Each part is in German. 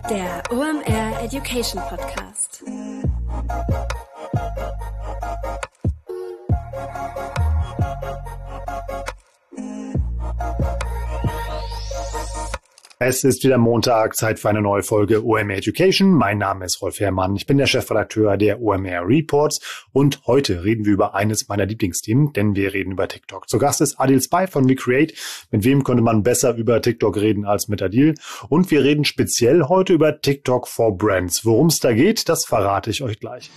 Der OMR Education Podcast. Es ist wieder Montag, Zeit für eine neue Folge OMR Education. Mein Name ist Rolf Herrmann, ich bin der Chefredakteur der OMR Reports und heute reden wir über eines meiner Lieblingsthemen, denn wir reden über TikTok. Zu Gast ist Adil Spy von WeCreate. Mit wem könnte man besser über TikTok reden als mit Adil? Und wir reden speziell heute über TikTok for Brands. Worum es da geht, das verrate ich euch gleich.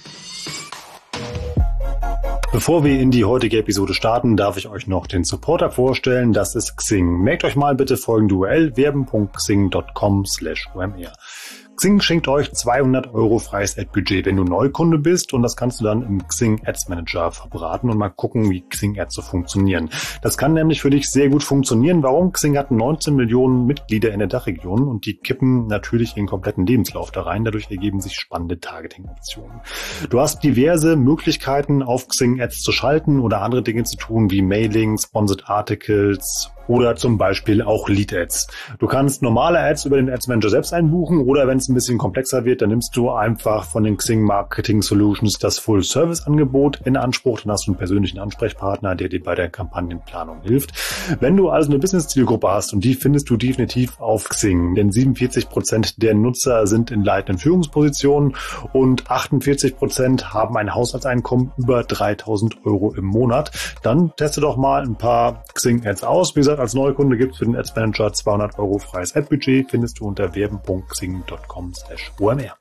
Bevor wir in die heutige Episode starten, darf ich euch noch den Supporter vorstellen. Das ist Xing. Merkt euch mal bitte folgende URL: werben.xing.com/omr. Xing schenkt euch 200 € freies Ad-Budget, wenn du Neukunde bist, und das kannst du dann im Xing Ads Manager verbraten und mal gucken, wie Xing Ads so funktionieren. Das kann nämlich für dich sehr gut funktionieren. Warum? Xing hat 19 Millionen Mitglieder in der Dachregion und die kippen natürlich ihren kompletten Lebenslauf da rein. Dadurch ergeben sich spannende Targeting-Optionen. Du hast diverse Möglichkeiten, auf Xing Ads zu schalten oder andere Dinge zu tun, wie Mailing, Sponsored Articles oder zum Beispiel auch Lead-Ads. Du kannst normale Ads über den Ads Manager selbst einbuchen oder wenn es ein bisschen komplexer wird, dann nimmst du einfach von den Xing Marketing Solutions das Full-Service-Angebot in Anspruch. Dann hast du einen persönlichen Ansprechpartner, der dir bei der Kampagnenplanung hilft. Wenn du also eine Business-Zielgruppe hast, und die findest du definitiv auf Xing, denn 47% der Nutzer sind in leitenden Führungspositionen und 48% haben ein Haushaltseinkommen über 3.000 € im Monat, dann teste doch mal ein paar Xing-Ads aus. Wie gesagt, als Neukunde gibt es für den Ads Manager 200 € freies Ad-Budget, findest du unter werben.xing.com/omr.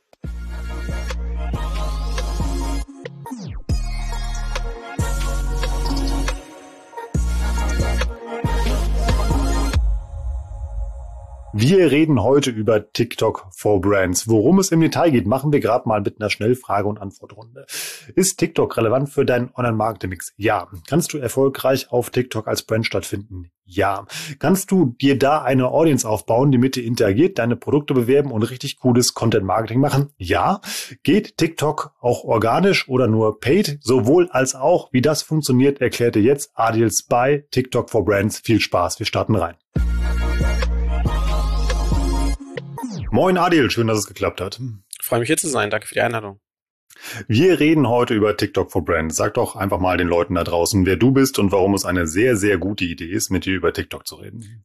Wir reden heute über TikTok for Brands. Worum es im Detail geht, machen wir gerade mal mit einer Schnellfrage- und Antwortrunde. Ist TikTok relevant für deinen Online-Marketing-Mix? Ja. Kannst du erfolgreich auf TikTok als Brand stattfinden? Ja. Kannst du dir da eine Audience aufbauen, die mit dir interagiert, deine Produkte bewerben und richtig cooles Content-Marketing machen? Ja. Geht TikTok auch organisch oder nur paid? Sowohl als auch. Wie das funktioniert, erklärt dir jetzt Adil Spy, TikTok for Brands. Viel Spaß, wir starten rein. Moin Adil, schön, dass es geklappt hat. Freue mich hier zu sein, danke für die Einladung. Wir reden heute über TikTok for Brands. Sag doch einfach mal den Leuten da draußen, wer du bist und warum es eine sehr, sehr gute Idee ist, mit dir über TikTok zu reden.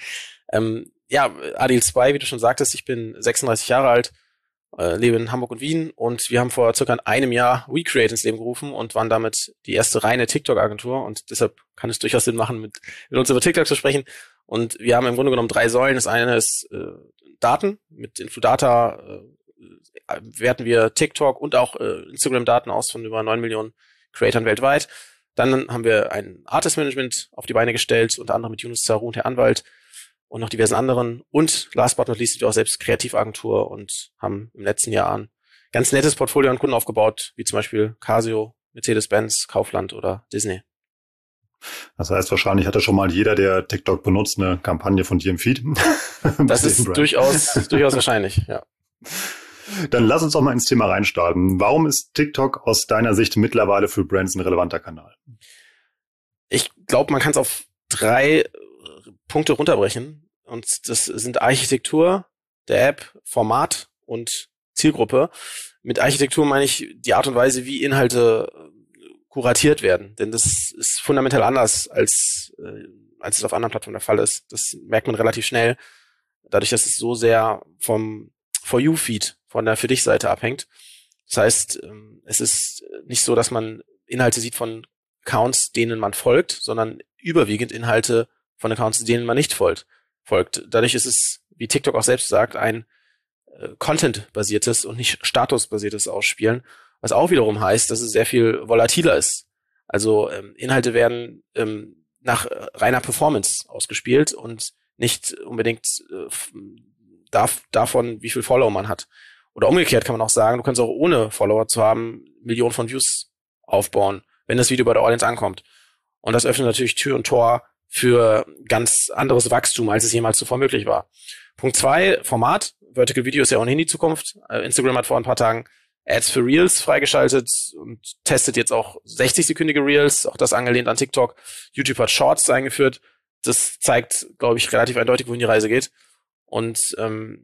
Adil Spy, wie du schon sagtest, ich bin 36 Jahre alt, lebe in Hamburg und Wien und wir haben vor circa einem Jahr WeCreate ins Leben gerufen und waren damit die erste reine TikTok-Agentur und deshalb kann es durchaus Sinn machen, mit uns über TikTok zu sprechen. Und wir haben im Grunde genommen 3 Säulen. Das eine ist Daten. Mit Infodata werten wir TikTok und auch Instagram-Daten aus von über 9 Millionen Creatoren weltweit. Dann haben wir ein Artist-Management auf die Beine gestellt, unter anderem mit Yunus Zaru und Herr Anwalt und noch diversen anderen. Und last but not least sind wir auch selbst Kreativagentur und haben im letzten Jahr ein ganz nettes Portfolio an Kunden aufgebaut, wie zum Beispiel Casio, Mercedes-Benz, Kaufland oder Disney. Das heißt, wahrscheinlich hatte schon mal jeder, der TikTok benutzt, eine Kampagne von dir im Feed. Das ist durchaus wahrscheinlich, ja. Dann lass uns doch mal ins Thema reinstarten. Warum ist TikTok aus deiner Sicht mittlerweile für Brands ein relevanter Kanal? Ich glaube, man kann es auf 3 Punkte runterbrechen. Und das sind Architektur der App, Format und Zielgruppe. Mit Architektur meine ich die Art und Weise, wie Inhalte kuratiert werden, denn das ist fundamental anders, als es auf anderen Plattformen der Fall ist. Das merkt man relativ schnell, dadurch, dass es so sehr vom For You-Feed, von der Für-Dich-Seite abhängt. Das heißt, es ist nicht so, dass man Inhalte sieht von Accounts, denen man folgt, sondern überwiegend Inhalte von Accounts, denen man nicht folgt. Dadurch ist es, wie TikTok auch selbst sagt, ein Content-basiertes und nicht statusbasiertes Ausspielen, was auch wiederum heißt, dass es sehr viel volatiler ist. Also Inhalte werden nach reiner Performance ausgespielt und nicht unbedingt davon, wie viel Follower man hat. Oder umgekehrt kann man auch sagen, du kannst auch ohne Follower zu haben Millionen von Views aufbauen, wenn das Video bei der Audience ankommt. Und das öffnet natürlich Tür und Tor für ganz anderes Wachstum, als es jemals zuvor möglich war. Punkt 2, Format. Vertical Video ist ja ohnehin die Zukunft. Instagram hat vor ein paar Tagen Ads für Reels freigeschaltet und testet jetzt auch 60-sekündige Reels, auch das angelehnt an TikTok. YouTube hat Shorts eingeführt. Das zeigt, glaube ich, relativ eindeutig, wohin die Reise geht. Und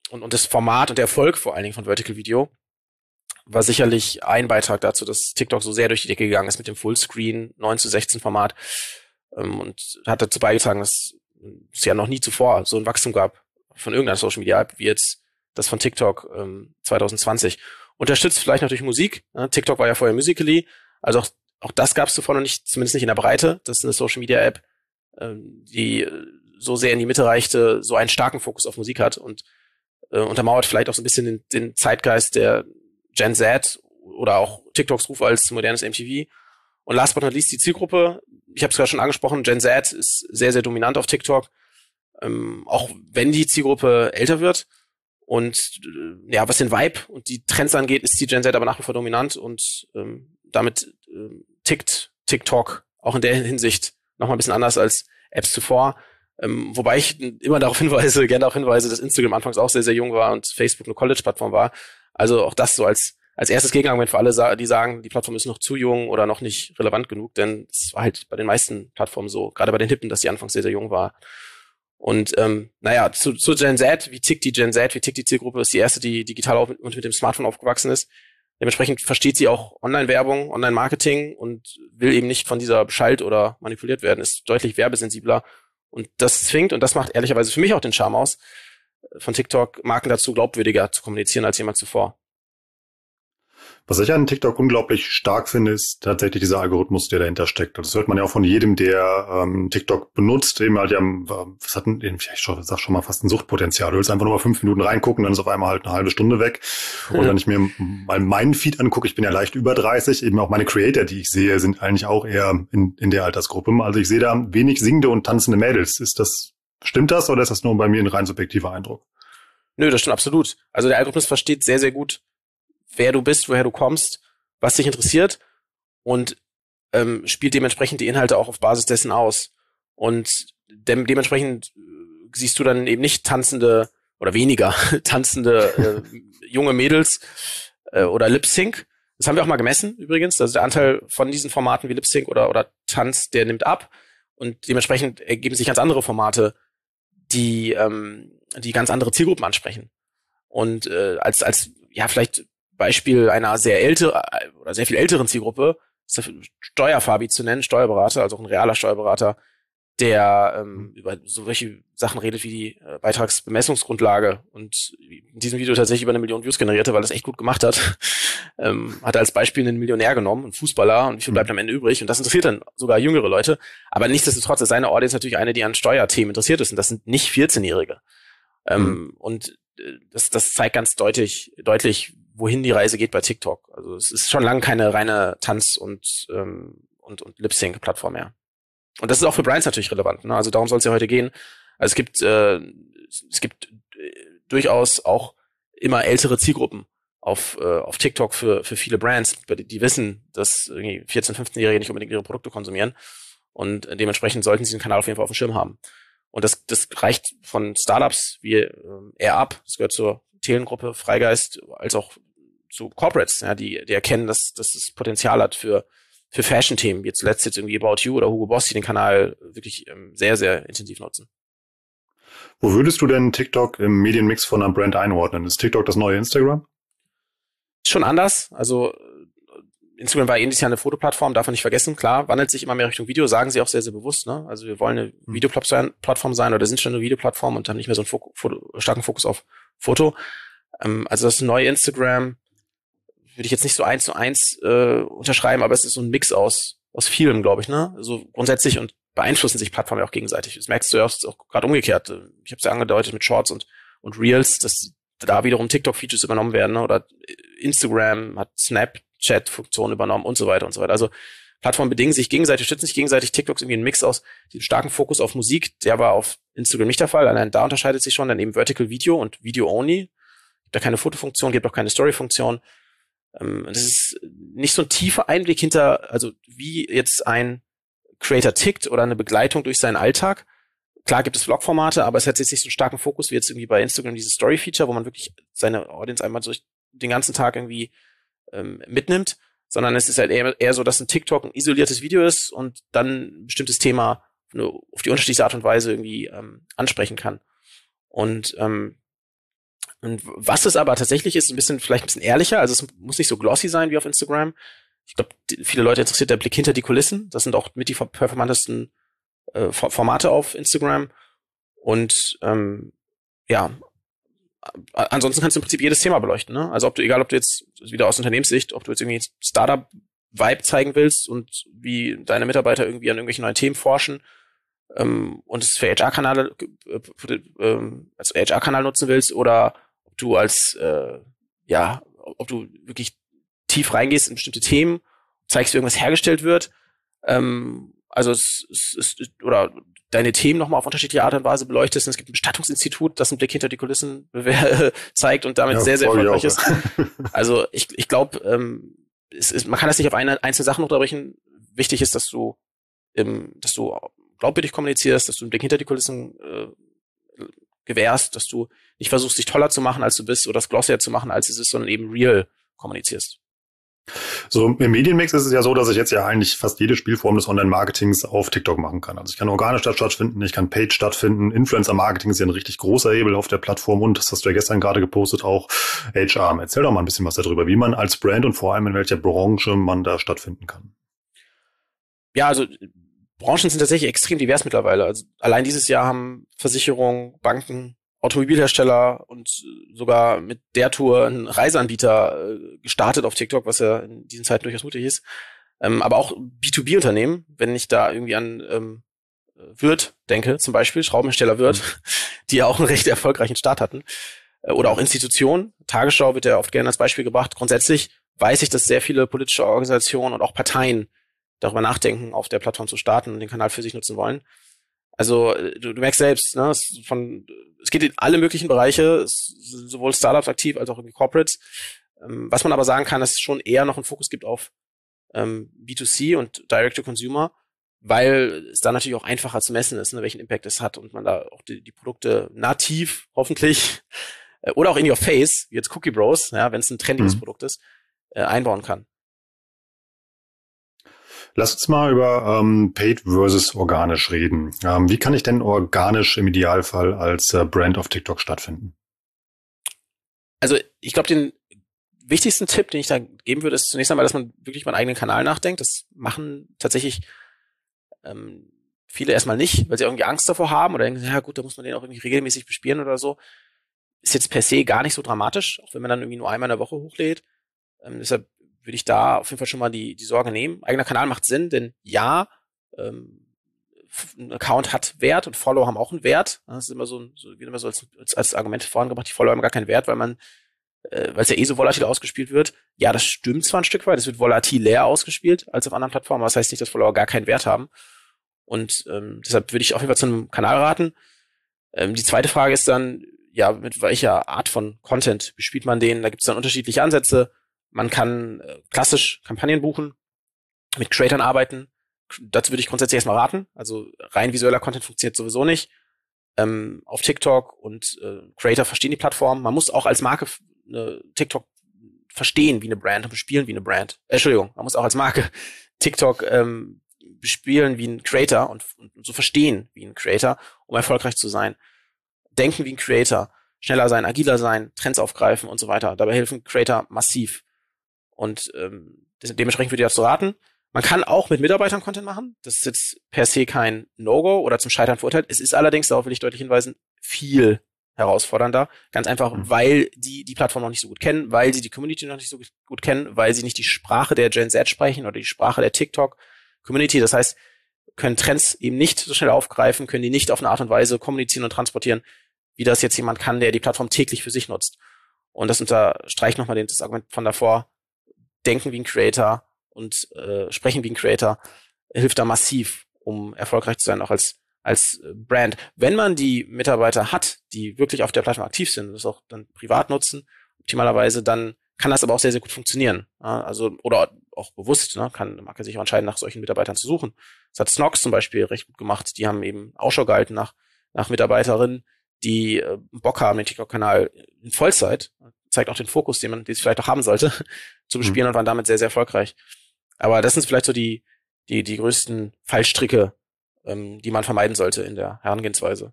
und das Format und der Erfolg vor allen Dingen von Vertical Video war sicherlich ein Beitrag dazu, dass TikTok so sehr durch die Decke gegangen ist mit dem Fullscreen 9:16 Format und hat dazu beigetragen, dass es ja noch nie zuvor so ein Wachstum gab von irgendeiner Social Media App wie jetzt das von TikTok 2020. Unterstützt vielleicht noch durch Musik. TikTok war ja vorher Musical.ly, also auch das gab es zuvor noch nicht, zumindest nicht in der Breite. Das ist eine Social Media App, die so sehr in die Mitte reichte, so einen starken Fokus auf Musik hat und untermauert vielleicht auch so ein bisschen den Zeitgeist der Gen Z oder auch TikToks Ruf als modernes MTV. Und last but not least die Zielgruppe. Ich habe es gerade schon angesprochen, Gen Z ist sehr, sehr dominant auf TikTok. Auch wenn die Zielgruppe älter wird. Und ja, was den Vibe und die Trends angeht, ist die Gen Z aber nach wie vor dominant und damit tickt TikTok auch in der Hinsicht nochmal ein bisschen anders als Apps zuvor. Wobei ich immer gerne darauf hinweise, dass Instagram anfangs auch sehr, sehr jung war und Facebook eine College-Plattform war. Also auch das so als erstes Gegenargument für alle, die sagen, die Plattform ist noch zu jung oder noch nicht relevant genug, denn es war halt bei den meisten Plattformen so, gerade bei den Hippen, dass die anfangs sehr, sehr jung war. Und zu Gen Z, wie tickt die Gen Z, wie tickt die Zielgruppe, ist die erste, die digital und mit dem Smartphone aufgewachsen ist. Dementsprechend versteht sie auch Online-Werbung, Online-Marketing und will eben nicht von dieser beschallt oder manipuliert werden, ist deutlich werbesensibler. Und das zwingt, und das macht ehrlicherweise für mich auch den Charme aus, von TikTok Marken dazu glaubwürdiger zu kommunizieren als jemals zuvor. Was ich an TikTok unglaublich stark finde, ist tatsächlich dieser Algorithmus, der dahinter steckt. Das hört man ja auch von jedem, der TikTok benutzt. Eben halt, ich sag schon mal fast ein Suchtpotenzial. Du willst einfach nur mal 5 Minuten reingucken, dann ist auf einmal halt eine halbe Stunde weg. Und wenn ich mir mal meinen Feed angucke, ich bin ja leicht über 30, eben auch meine Creator, die ich sehe, sind eigentlich auch eher in der Altersgruppe. Also ich sehe da wenig singende und tanzende Mädels. Stimmt das oder ist das nur bei mir ein rein subjektiver Eindruck? Nö, das stimmt absolut. Also der Algorithmus versteht sehr, sehr gut, wer du bist, woher du kommst, was dich interessiert und spielt dementsprechend die Inhalte auch auf Basis dessen aus. Und dementsprechend siehst du dann eben nicht tanzende oder weniger tanzende junge Mädels oder Lip-Sync. Das haben wir auch mal gemessen übrigens. Also der Anteil von diesen Formaten wie Lip-Sync oder Tanz, der nimmt ab. Und dementsprechend ergeben sich ganz andere Formate, die ganz andere Zielgruppen ansprechen. Und als vielleicht Beispiel einer sehr viel älteren Zielgruppe, ist der Steuerfabi zu nennen, Steuerberater, also auch ein realer Steuerberater, der über solche Sachen redet wie die Beitragsbemessungsgrundlage und in diesem Video tatsächlich über 1 Million Views generierte, weil das echt gut gemacht hat. Hat als Beispiel einen Millionär genommen, einen Fußballer, und wie viel bleibt am Ende übrig? Und das interessiert dann sogar jüngere Leute. Aber nichtsdestotrotz ist seine Audience natürlich eine, die an Steuerthemen interessiert ist, und das sind nicht 14-Jährige. Und das zeigt ganz deutlich, wohin die Reise geht bei TikTok. Also es ist schon lange keine reine Tanz- und Lip-Sync-Plattform mehr. Und das ist auch für Brands natürlich relevant, ne? Also darum soll es ja heute gehen. Also es gibt durchaus auch immer ältere Zielgruppen auf TikTok für viele Brands, die wissen, dass irgendwie 14-, 15-Jährige nicht unbedingt ihre Produkte konsumieren. Und dementsprechend sollten sie den Kanal auf jeden Fall auf dem Schirm haben. Und das reicht von Startups wie AirUp, das gehört zur Telengruppe Freigeist, als auch zu Corporates, ja, die erkennen, dass es Potenzial hat für Fashion-Themen, wie zuletzt jetzt irgendwie About You oder Hugo Boss, die den Kanal wirklich sehr, sehr intensiv nutzen. Wo würdest du denn TikTok im Medienmix von einer Brand einordnen? Ist TikTok das neue Instagram? Schon anders. Also Instagram war ähnlich ja eine Fotoplattform, darf man nicht vergessen. Klar, wandelt sich immer mehr Richtung Video, sagen sie auch sehr, sehr bewusst, ne? Also wir wollen eine Videoplattform sein oder sind schon eine Videoplattform und haben nicht mehr so einen starken Fokus auf Foto. Also das neue Instagram würde ich jetzt nicht so 1:1 unterschreiben, aber es ist so ein Mix aus vielem, glaube ich, ne? Also grundsätzlich und beeinflussen sich Plattformen ja auch gegenseitig. Das merkst du ja auch gerade umgekehrt. Ich habe es ja angedeutet mit Shorts und Reels, dass da wiederum TikTok-Features übernommen werden, ne? Oder Instagram hat Snapchat-Funktionen übernommen und so weiter und so weiter. Also Plattformen bedingen sich gegenseitig, stützen sich gegenseitig. TikTok ist irgendwie ein Mix aus diesem starken Fokus auf Musik. Der war auf Instagram nicht der Fall. Allein da unterscheidet sich schon dann eben Vertical Video und Video Only. Gibt da keine Fotofunktion, gibt auch keine Story-Funktion. Das ist nicht so ein tiefer Einblick hinter, also wie jetzt ein Creator tickt oder eine Begleitung durch seinen Alltag. Klar gibt es Vlog-Formate, aber es hat jetzt nicht so einen starken Fokus wie jetzt irgendwie bei Instagram dieses Story-Feature, wo man wirklich seine Audience einmal durch den ganzen Tag irgendwie mitnimmt, sondern es ist halt eher so, dass ein TikTok ein isoliertes Video ist und dann ein bestimmtes Thema auf die unterschiedlichste Art und Weise irgendwie ansprechen kann. Und Und was es aber tatsächlich ist, vielleicht ein bisschen ehrlicher, also es muss nicht so glossy sein wie auf Instagram. Ich glaube, viele Leute interessiert der Blick hinter die Kulissen. Das sind auch mit die performantesten Formate auf Instagram. Und ansonsten kannst du im Prinzip jedes Thema beleuchten. Ne? Also egal ob du jetzt wieder aus Unternehmenssicht, ob du jetzt irgendwie Startup-Vibe zeigen willst und wie deine Mitarbeiter irgendwie an irgendwelchen neuen Themen forschen und es für HR-Kanal als HR-Kanal nutzen willst oder ob du ob du wirklich tief reingehst in bestimmte Themen, zeigst, wie irgendwas hergestellt wird, oder deine Themen nochmal auf unterschiedliche Art und Weise beleuchtest. Und es gibt ein Bestattungsinstitut, das einen Blick hinter die Kulissen zeigt und damit sehr, sehr erfolgreich ist. Also ich glaube, man kann das nicht auf einzelne Sachen unterbrechen. Wichtig ist, dass du glaubwürdig kommunizierst, dass du einen Blick hinter die Kulissen gewährst, dass du nicht versuchst, dich toller zu machen, als du bist, oder das glossier zu machen, als es ist, sondern eben real kommunizierst. So, im Medienmix ist es ja so, dass ich jetzt ja eigentlich fast jede Spielform des Online-Marketings auf TikTok machen kann. Also ich kann organisch stattfinden, ich kann Paid stattfinden. Influencer-Marketing ist ja ein richtig großer Hebel auf der Plattform und das hast du ja gestern gerade gepostet, auch HR. Erzähl doch mal ein bisschen was darüber, wie man als Brand und vor allem in welcher Branche man da stattfinden kann. Ja, also Branchen sind tatsächlich extrem divers mittlerweile. Also allein dieses Jahr haben Versicherungen, Banken, Automobilhersteller und sogar mit der Tour ein Reiseanbieter gestartet auf TikTok, was ja in diesen Zeiten durchaus mutig ist. Aber auch B2B-Unternehmen, wenn ich da irgendwie an Würth denke, zum Beispiel Schraubenhersteller Würth, die ja auch einen recht erfolgreichen Start hatten. Oder auch Institutionen. Tagesschau wird ja oft gerne als Beispiel gebracht. Grundsätzlich weiß ich, dass sehr viele politische Organisationen und auch Parteien darüber nachdenken, auf der Plattform zu starten und den Kanal für sich nutzen wollen. Also du merkst selbst, ne, es geht in alle möglichen Bereiche, sowohl Startups aktiv als auch irgendwie Corporates. Was man aber sagen kann, dass es schon eher noch einen Fokus gibt auf B2C und Direct-to-Consumer, weil es da natürlich auch einfacher zu messen ist, ne, welchen Impact es hat und man da auch die Produkte nativ hoffentlich oder auch in your face, wie jetzt Cookie Bros, ja, wenn es ein trendiges Produkt ist, einbauen kann. Lass uns mal über Paid versus organisch reden. Wie kann ich denn organisch im Idealfall als Brand auf TikTok stattfinden? Also ich glaube, den wichtigsten Tipp, den ich da geben würde, ist zunächst einmal, dass man wirklich über einen eigenen Kanal nachdenkt. Das machen tatsächlich viele erstmal nicht, weil sie irgendwie Angst davor haben oder denken, ja gut, da muss man den auch irgendwie regelmäßig bespielen oder so. Ist jetzt per se gar nicht so dramatisch, auch wenn man dann irgendwie nur einmal in der Woche hochlädt. Deshalb würde ich da auf jeden Fall schon mal die Sorge nehmen. Eigener Kanal macht Sinn, denn ja, ein Account hat Wert und Follower haben auch einen Wert. Das ist immer wird immer so als Argument vorangebracht, die Follower haben gar keinen Wert, weil es ja so volatil ausgespielt wird. Ja, das stimmt zwar ein Stück weit, es wird volatiler ausgespielt als auf anderen Plattformen, aber das heißt nicht, dass Follower gar keinen Wert haben. Und deshalb würde ich auf jeden Fall zu einem Kanal raten. Die zweite Frage ist dann, ja, mit welcher Art von Content bespielt man den? Da gibt es dann unterschiedliche Ansätze. Man kann klassisch Kampagnen buchen, mit Creatern arbeiten. Dazu würde ich grundsätzlich erstmal raten. Also rein visueller Content funktioniert sowieso nicht. Auf TikTok und Creator verstehen die Plattform. Man muss auch als Marke TikTok verstehen wie eine Brand und bespielen wie eine Brand. Man muss auch als Marke TikTok bespielen wie ein Creator und so verstehen wie ein Creator, um erfolgreich zu sein. Denken wie ein Creator, schneller sein, agiler sein, Trends aufgreifen und so weiter. Dabei helfen Creator massiv. Und dementsprechend würde ich dazu raten. Man kann auch mit Mitarbeitern Content machen. Das ist jetzt per se kein No-Go oder zum Scheitern verurteilt. Es ist allerdings, darauf will ich deutlich hinweisen, viel herausfordernder. Ganz einfach, weil die Plattform noch nicht so gut kennen, weil sie die Community noch nicht so gut kennen, weil sie nicht die Sprache der Gen Z sprechen oder die Sprache der TikTok-Community. Das heißt, können Trends eben nicht so schnell aufgreifen, können die nicht auf eine Art und Weise kommunizieren und transportieren, wie das jetzt jemand kann, der die Plattform täglich für sich nutzt. Und das unterstreicht nochmal das Argument von davor. Denken wie ein Creator und sprechen wie ein Creator hilft da massiv, um erfolgreich zu sein, auch als Brand. Wenn man die Mitarbeiter hat, die wirklich auf der Plattform aktiv sind und das auch dann privat nutzen, optimalerweise, dann kann das aber auch sehr, sehr gut funktionieren. Ja, also, oder auch bewusst, ne, kann eine Marke sich auch entscheiden, nach solchen Mitarbeitern zu suchen. Das hat Snox zum Beispiel recht gut gemacht. Die haben eben Ausschau gehalten nach Mitarbeiterinnen, die Bock haben, den TikTok-Kanal in Vollzeit, zeigt auch den Fokus, den es vielleicht auch haben sollte, zu bespielen und waren damit sehr, sehr erfolgreich. Aber das sind vielleicht so die größten Fallstricke, die man vermeiden sollte in der Herangehensweise.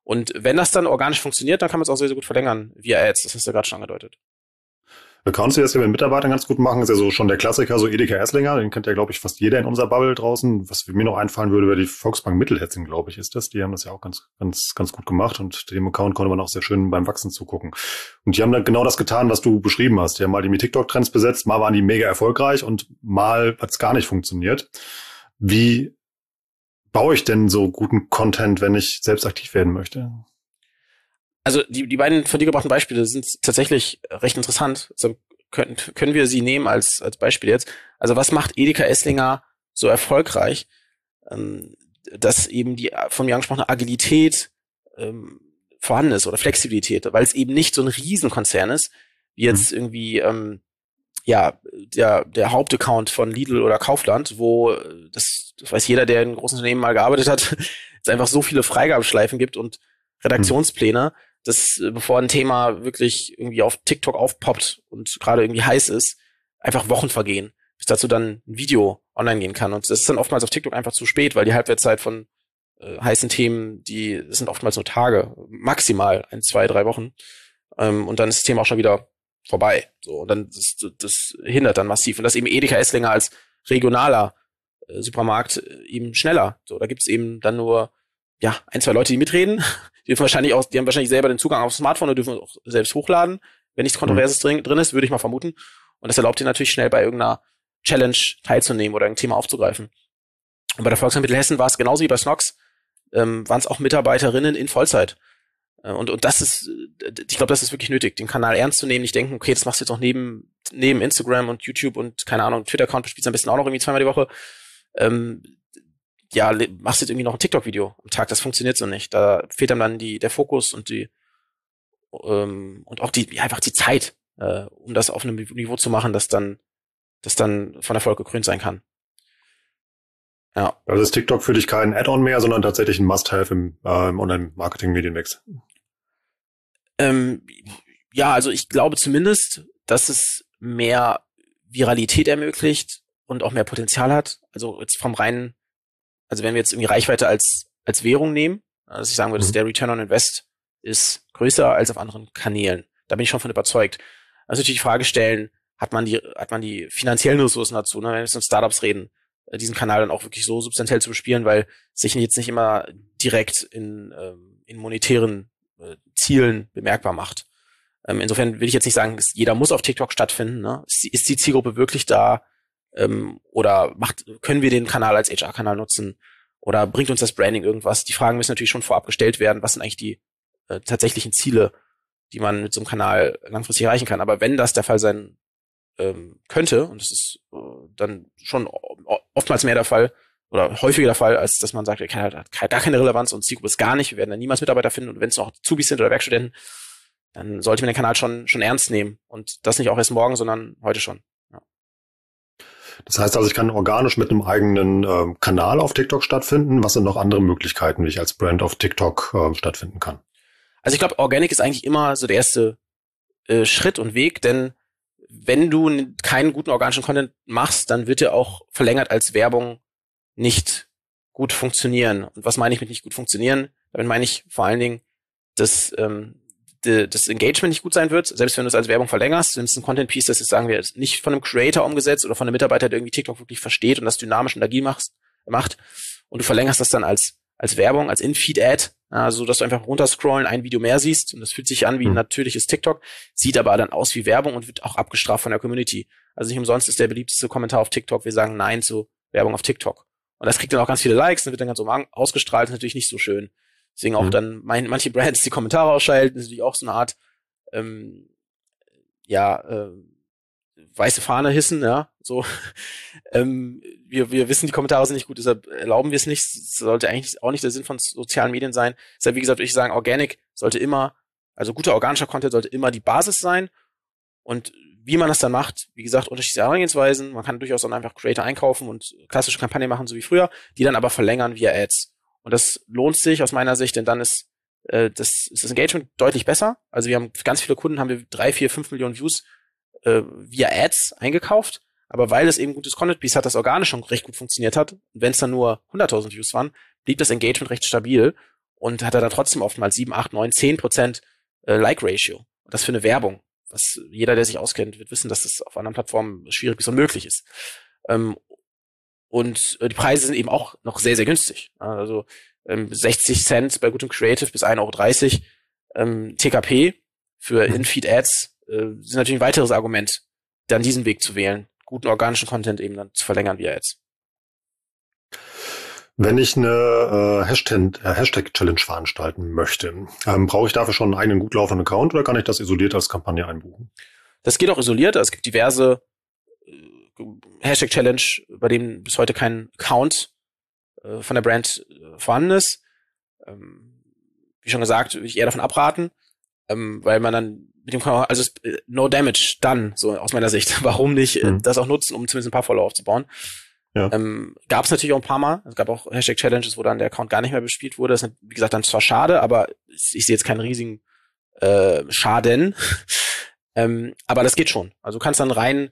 Und wenn das dann organisch funktioniert, dann kann man es auch sehr, sehr gut verlängern via Ads. Das hast du ja gerade schon angedeutet. Accounts, die das ja mit Mitarbeitern ganz gut machen, ist ja so schon der Klassiker, so Edeka Esslinger, den kennt ja, glaube ich, fast jeder in unserer Bubble draußen. Was mir noch einfallen würde, wäre die Volksbank Mittelhessen, glaube ich, ist das. Die haben das ja auch ganz gut gemacht und dem Account konnte man auch sehr schön beim Wachsen zugucken. Und die haben dann genau das getan, was du beschrieben hast. Die haben mal die TikTok-Trends besetzt, mal waren die mega erfolgreich und mal hat es gar nicht funktioniert. Wie baue ich denn so guten Content, wenn ich selbst aktiv werden möchte? Also die beiden von dir gebrachten Beispiele sind tatsächlich recht interessant. Also können wir sie nehmen als Beispiel jetzt. Also was macht Edeka Esslinger so erfolgreich, dass eben die von mir angesprochene Agilität vorhanden ist oder Flexibilität, weil es eben nicht so ein Riesenkonzern ist, wie jetzt irgendwie der Hauptaccount von Lidl oder Kaufland, wo das weiß jeder, der in großen Unternehmen mal gearbeitet hat, es einfach so viele Freigabeschleifen gibt und Redaktionspläne, dass bevor ein Thema wirklich irgendwie auf TikTok aufpoppt und gerade irgendwie heiß ist, einfach Wochen vergehen, bis dazu dann ein Video online gehen kann. Und das ist dann oftmals auf TikTok einfach zu spät, weil die Halbwertszeit von heißen Themen, das sind oftmals nur Tage, maximal 1, 2, 3 Wochen. Und dann ist das Thema auch schon wieder vorbei. So, und dann das hindert dann massiv. Und das eben Edeka Esslinger als regionaler Supermarkt eben schneller. So, da gibt's eben dann nur 1, 2 Leute, die mitreden. Die haben wahrscheinlich selber den Zugang aufs Smartphone und dürfen auch selbst hochladen. Wenn nichts Kontroverses drin ist, würde ich mal vermuten. Und das erlaubt dir natürlich schnell bei irgendeiner Challenge teilzunehmen oder ein Thema aufzugreifen. Und bei der Volksbank Mittelhessen war es genauso wie bei Snox, waren es auch Mitarbeiterinnen in Vollzeit. Und das ist, ich glaube, das ist wirklich nötig, den Kanal ernst zu nehmen, nicht denken, okay, das machst du jetzt auch neben Instagram und YouTube und keine Ahnung, Twitter-Account bespielst du am besten auch noch irgendwie 2-mal die Woche. Machst jetzt irgendwie noch ein TikTok-Video am Tag, das funktioniert so nicht. Da fehlt einem dann der Fokus und und auch einfach die Zeit, um das auf einem Niveau zu machen, das dann von Erfolg gekrönt sein kann. Ja. Also ist TikTok für dich kein Add-on mehr, sondern tatsächlich ein Must-have im Online-Marketing-Medienmix? Also ich glaube zumindest, dass es mehr Viralität ermöglicht und auch mehr Potenzial hat. Also jetzt wenn wir jetzt irgendwie Reichweite als Währung nehmen, dass ich sagen würde, dass der Return on Invest ist größer als auf anderen Kanälen. Da bin ich schon von überzeugt. Also natürlich die Frage stellen, hat man die finanziellen Ressourcen dazu, ne? Wenn wir jetzt mit Startups reden, diesen Kanal dann auch wirklich so substanziell zu bespielen, weil sich jetzt nicht immer direkt in monetären Zielen bemerkbar macht. Insofern will ich jetzt nicht sagen, jeder muss auf TikTok stattfinden. Ne? Ist die Zielgruppe wirklich da? Oder können wir den Kanal als HR-Kanal nutzen? Oder bringt uns das Branding irgendwas? Die Fragen müssen natürlich schon vorab gestellt werden. Was sind eigentlich die tatsächlichen Ziele, die man mit so einem Kanal langfristig erreichen kann? Aber wenn das der Fall sein könnte, und das ist dann schon oftmals mehr der Fall oder häufiger der Fall, als dass man sagt, der Kanal hat gar keine Relevanz und Zielgruppe ist gar nicht, wir werden da niemals Mitarbeiter finden und wenn es noch Zubis sind oder Werkstudenten, dann sollte man den Kanal schon ernst nehmen und das nicht auch erst morgen, sondern heute schon. Ja. Das heißt also, ich kann organisch mit einem eigenen Kanal auf TikTok stattfinden. Was sind noch andere Möglichkeiten, wie ich als Brand auf TikTok stattfinden kann? Also ich glaube, Organic ist eigentlich immer so der erste Schritt und Weg, denn wenn du keinen guten organischen Content machst, dann wird er auch verlängert als Werbung nicht gut funktionieren. Und was meine ich mit nicht gut funktionieren? Damit meine ich vor allen Dingen, dass das Engagement nicht gut sein wird, selbst wenn du es als Werbung verlängerst. Du nimmst ein Content-Piece, das ist, sagen wir, nicht von einem Creator umgesetzt oder von einem Mitarbeiter, der irgendwie TikTok wirklich versteht und das dynamisch und agil macht und du verlängerst das dann als Werbung, als In-Feed-Ad, also dass du einfach runterscrollen, ein Video mehr siehst und das fühlt sich an wie ein natürliches TikTok, sieht aber dann aus wie Werbung und wird auch abgestraft von der Community. Also nicht umsonst ist der beliebteste Kommentar auf TikTok, wir sagen Nein zu Werbung auf TikTok. Und das kriegt dann auch ganz viele Likes und wird dann ganz oben ausgestrahlt, ist natürlich nicht so schön. Deswegen auch dann manche Brands die Kommentare ausschalten, ist natürlich auch so eine Art weiße Fahne hissen, ja, so. Wir wissen, die Kommentare sind nicht gut, deshalb erlauben wir es nicht. Das sollte eigentlich auch nicht der Sinn von sozialen Medien sein. Deshalb, wie gesagt, würde ich sagen, Organic sollte immer, also guter organischer Content sollte immer die Basis sein. Und wie man das dann macht, wie gesagt, unterschiedliche Herangehensweisen. Man kann durchaus dann einfach Creator einkaufen und klassische Kampagnen machen, so wie früher, die dann aber verlängern via Ads. Und das lohnt sich aus meiner Sicht, denn dann ist das Engagement deutlich besser. Also wir haben ganz viele Kunden, haben wir 3, 4, 5 Millionen Views via Ads eingekauft, aber weil es eben gutes Content-Piece hat, das organisch schon recht gut funktioniert hat, und wenn es dann nur 100.000 Views waren, blieb das Engagement recht stabil und hat er dann trotzdem oftmals 7, 8, 9, 10% Like-Ratio. Und das für eine Werbung. Was jeder, der sich auskennt, wird wissen, dass das auf anderen Plattformen schwierig bis unmöglich ist. Und die Preise sind eben auch noch sehr, sehr günstig. Also 60 Cent bei gutem Creative bis 1,30 Euro. TKP für In-Feed-Ads sind natürlich ein weiteres Argument, dann diesen Weg zu wählen, guten organischen Content eben dann zu verlängern via Ads. Wenn ich eine Hashtag-Challenge veranstalten möchte, brauche ich dafür schon einen eigenen gut laufenden Account oder kann ich das isoliert als Kampagne einbuchen? Das geht auch isoliert. Es gibt diverse Hashtag-Challenge, bei denen bis heute kein Account von der Brand vorhanden ist. Wie schon gesagt, würde ich eher davon abraten, weil man dann mit dem Account, also no damage done, so aus meiner Sicht. Warum nicht das auch nutzen, um zumindest ein paar Follower aufzubauen? Ja. Gab es natürlich auch ein paar Mal. Es gab auch Hashtag-Challenges, wo dann der Account gar nicht mehr bespielt wurde. Das ist, wie gesagt, dann zwar schade, aber ich sehe jetzt keinen riesigen Schaden. Aber das geht schon. Also du kannst dann rein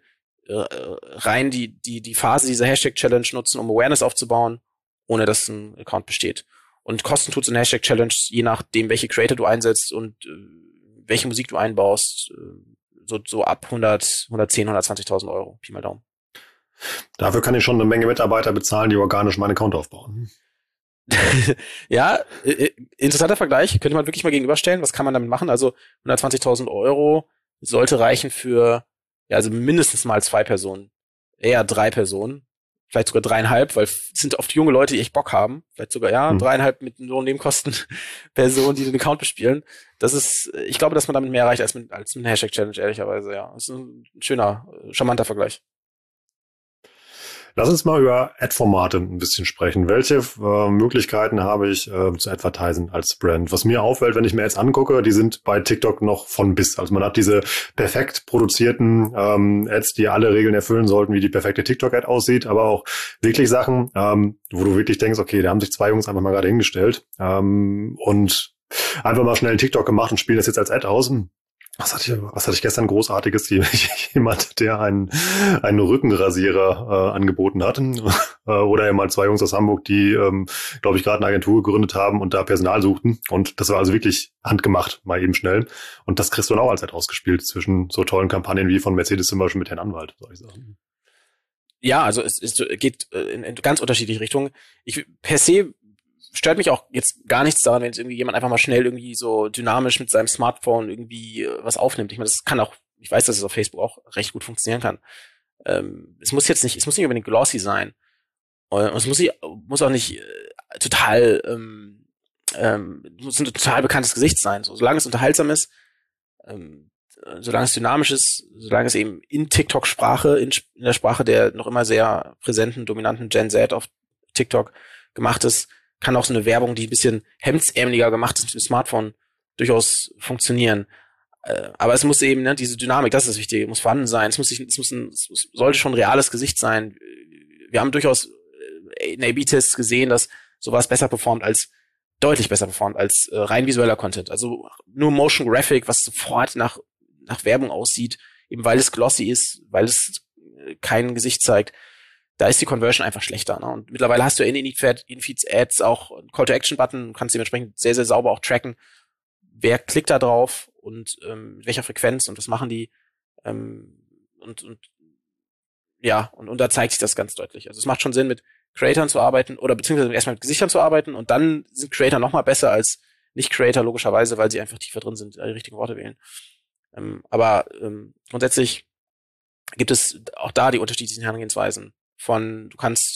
die Phase dieser Hashtag-Challenge nutzen, um Awareness aufzubauen, ohne dass ein Account besteht. Und Kosten tut's in Hashtag-Challenge, je nachdem, welche Creator du einsetzt und welche Musik du einbaust, so ab 100, 110, 120.000 Euro, Pi mal Daumen. Dafür kann ich schon eine Menge Mitarbeiter bezahlen, die organisch meinen Account aufbauen. Ja, interessanter Vergleich. Könnte man wirklich mal gegenüberstellen. Was kann man damit machen? Also 120.000 Euro sollte reichen für, ja, also mindestens mal 2 Personen. Eher 3 Personen. Vielleicht sogar 3,5, weil es sind oft junge Leute, die echt Bock haben. Vielleicht sogar, 3,5 mit so Nebenkosten Personen, die den Account bespielen. Das ist, ich glaube, dass man damit mehr erreicht als mit einer Hashtag-Challenge, ehrlicherweise, ja. Das ist ein schöner, charmanter Vergleich. Lass uns mal über Ad-Formate ein bisschen sprechen. Welche Möglichkeiten habe ich zu advertisen als Brand? Was mir auffällt, wenn ich mir jetzt angucke, die sind bei TikTok noch von bis. Also man hat diese perfekt produzierten Ads, die alle Regeln erfüllen sollten, wie die perfekte TikTok-Ad aussieht, aber auch wirklich Sachen, wo du wirklich denkst, okay, da haben sich 2 Jungs einfach mal gerade hingestellt und einfach mal schnell einen TikTok gemacht und spielen das jetzt als Ad aus. Was hatte ich gestern Großartiges? Jemand, der einen Rückenrasierer angeboten hat. Oder eben mal 2 Jungs aus Hamburg, die, glaube ich, gerade eine Agentur gegründet haben und da Personal suchten. Und das war also wirklich handgemacht, mal eben schnell. Und das kriegst du dann auch als Ad ausgespielt zwischen so tollen Kampagnen wie von Mercedes zum Beispiel mit Herrn Anwalt, soll ich sagen. Ja, also es geht in ganz unterschiedliche Richtungen. Per se stört mich auch jetzt gar nichts daran, wenn jetzt irgendwie jemand einfach mal schnell irgendwie so dynamisch mit seinem Smartphone irgendwie was aufnimmt. Ich meine, das kann auch, ich weiß, dass es auf Facebook auch recht gut funktionieren kann. Es muss nicht unbedingt glossy sein. Und es muss auch nicht muss ein total bekanntes Gesicht sein. So, solange es unterhaltsam ist, solange es dynamisch ist, solange es eben in TikTok-Sprache, in der Sprache der noch immer sehr präsenten, dominanten Gen Z auf TikTok gemacht ist, kann auch so eine Werbung, die ein bisschen hemdsärmeliger gemacht ist mit dem Smartphone, durchaus funktionieren. Aber es muss eben, diese Dynamik, das ist das Wichtige, muss vorhanden sein. Es sollte schon ein reales Gesicht sein. Wir haben durchaus in A/B-Tests gesehen, dass sowas deutlich besser performt als rein visueller Content. Also nur Motion Graphic, was sofort nach Werbung aussieht, eben weil es glossy ist, weil es kein Gesicht zeigt. Da ist die Conversion einfach schlechter. Ne? Und mittlerweile hast du in In-Feeds Ads auch einen Call-to-Action-Button und kannst dementsprechend sehr, sehr sauber auch tracken, wer klickt da drauf und mit welcher Frequenz und was machen die. Und da zeigt sich das ganz deutlich. Also es macht schon Sinn, mit Creatoren zu arbeiten oder beziehungsweise erstmal mit Gesichtern zu arbeiten und dann sind Creator noch mal besser als Nicht-Creator, logischerweise, weil sie einfach tiefer drin sind, die richtigen Worte wählen. Aber grundsätzlich gibt es auch da die unterschiedlichen Herangehensweisen. Du kannst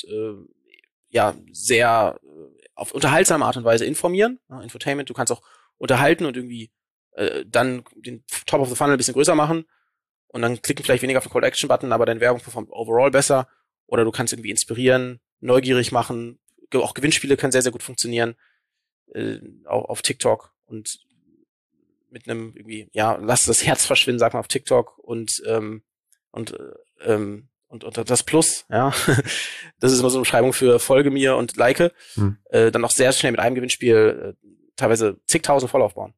sehr auf unterhaltsame Art und Weise informieren, Infotainment, du kannst auch unterhalten und irgendwie dann den Top of the Funnel ein bisschen größer machen und dann klicken vielleicht weniger auf den Call-Action-Button, aber deine Werbung performt overall besser. Oder du kannst irgendwie inspirieren, neugierig machen, auch Gewinnspiele können sehr, sehr gut funktionieren, auch auf TikTok und mit einem irgendwie, lass das Herz verschwinden, sag mal auf TikTok und das Plus, ja, das ist immer so eine Beschreibung für Folge mir und like, dann auch sehr schnell mit einem Gewinnspiel teilweise zigtausend Follower aufbauen.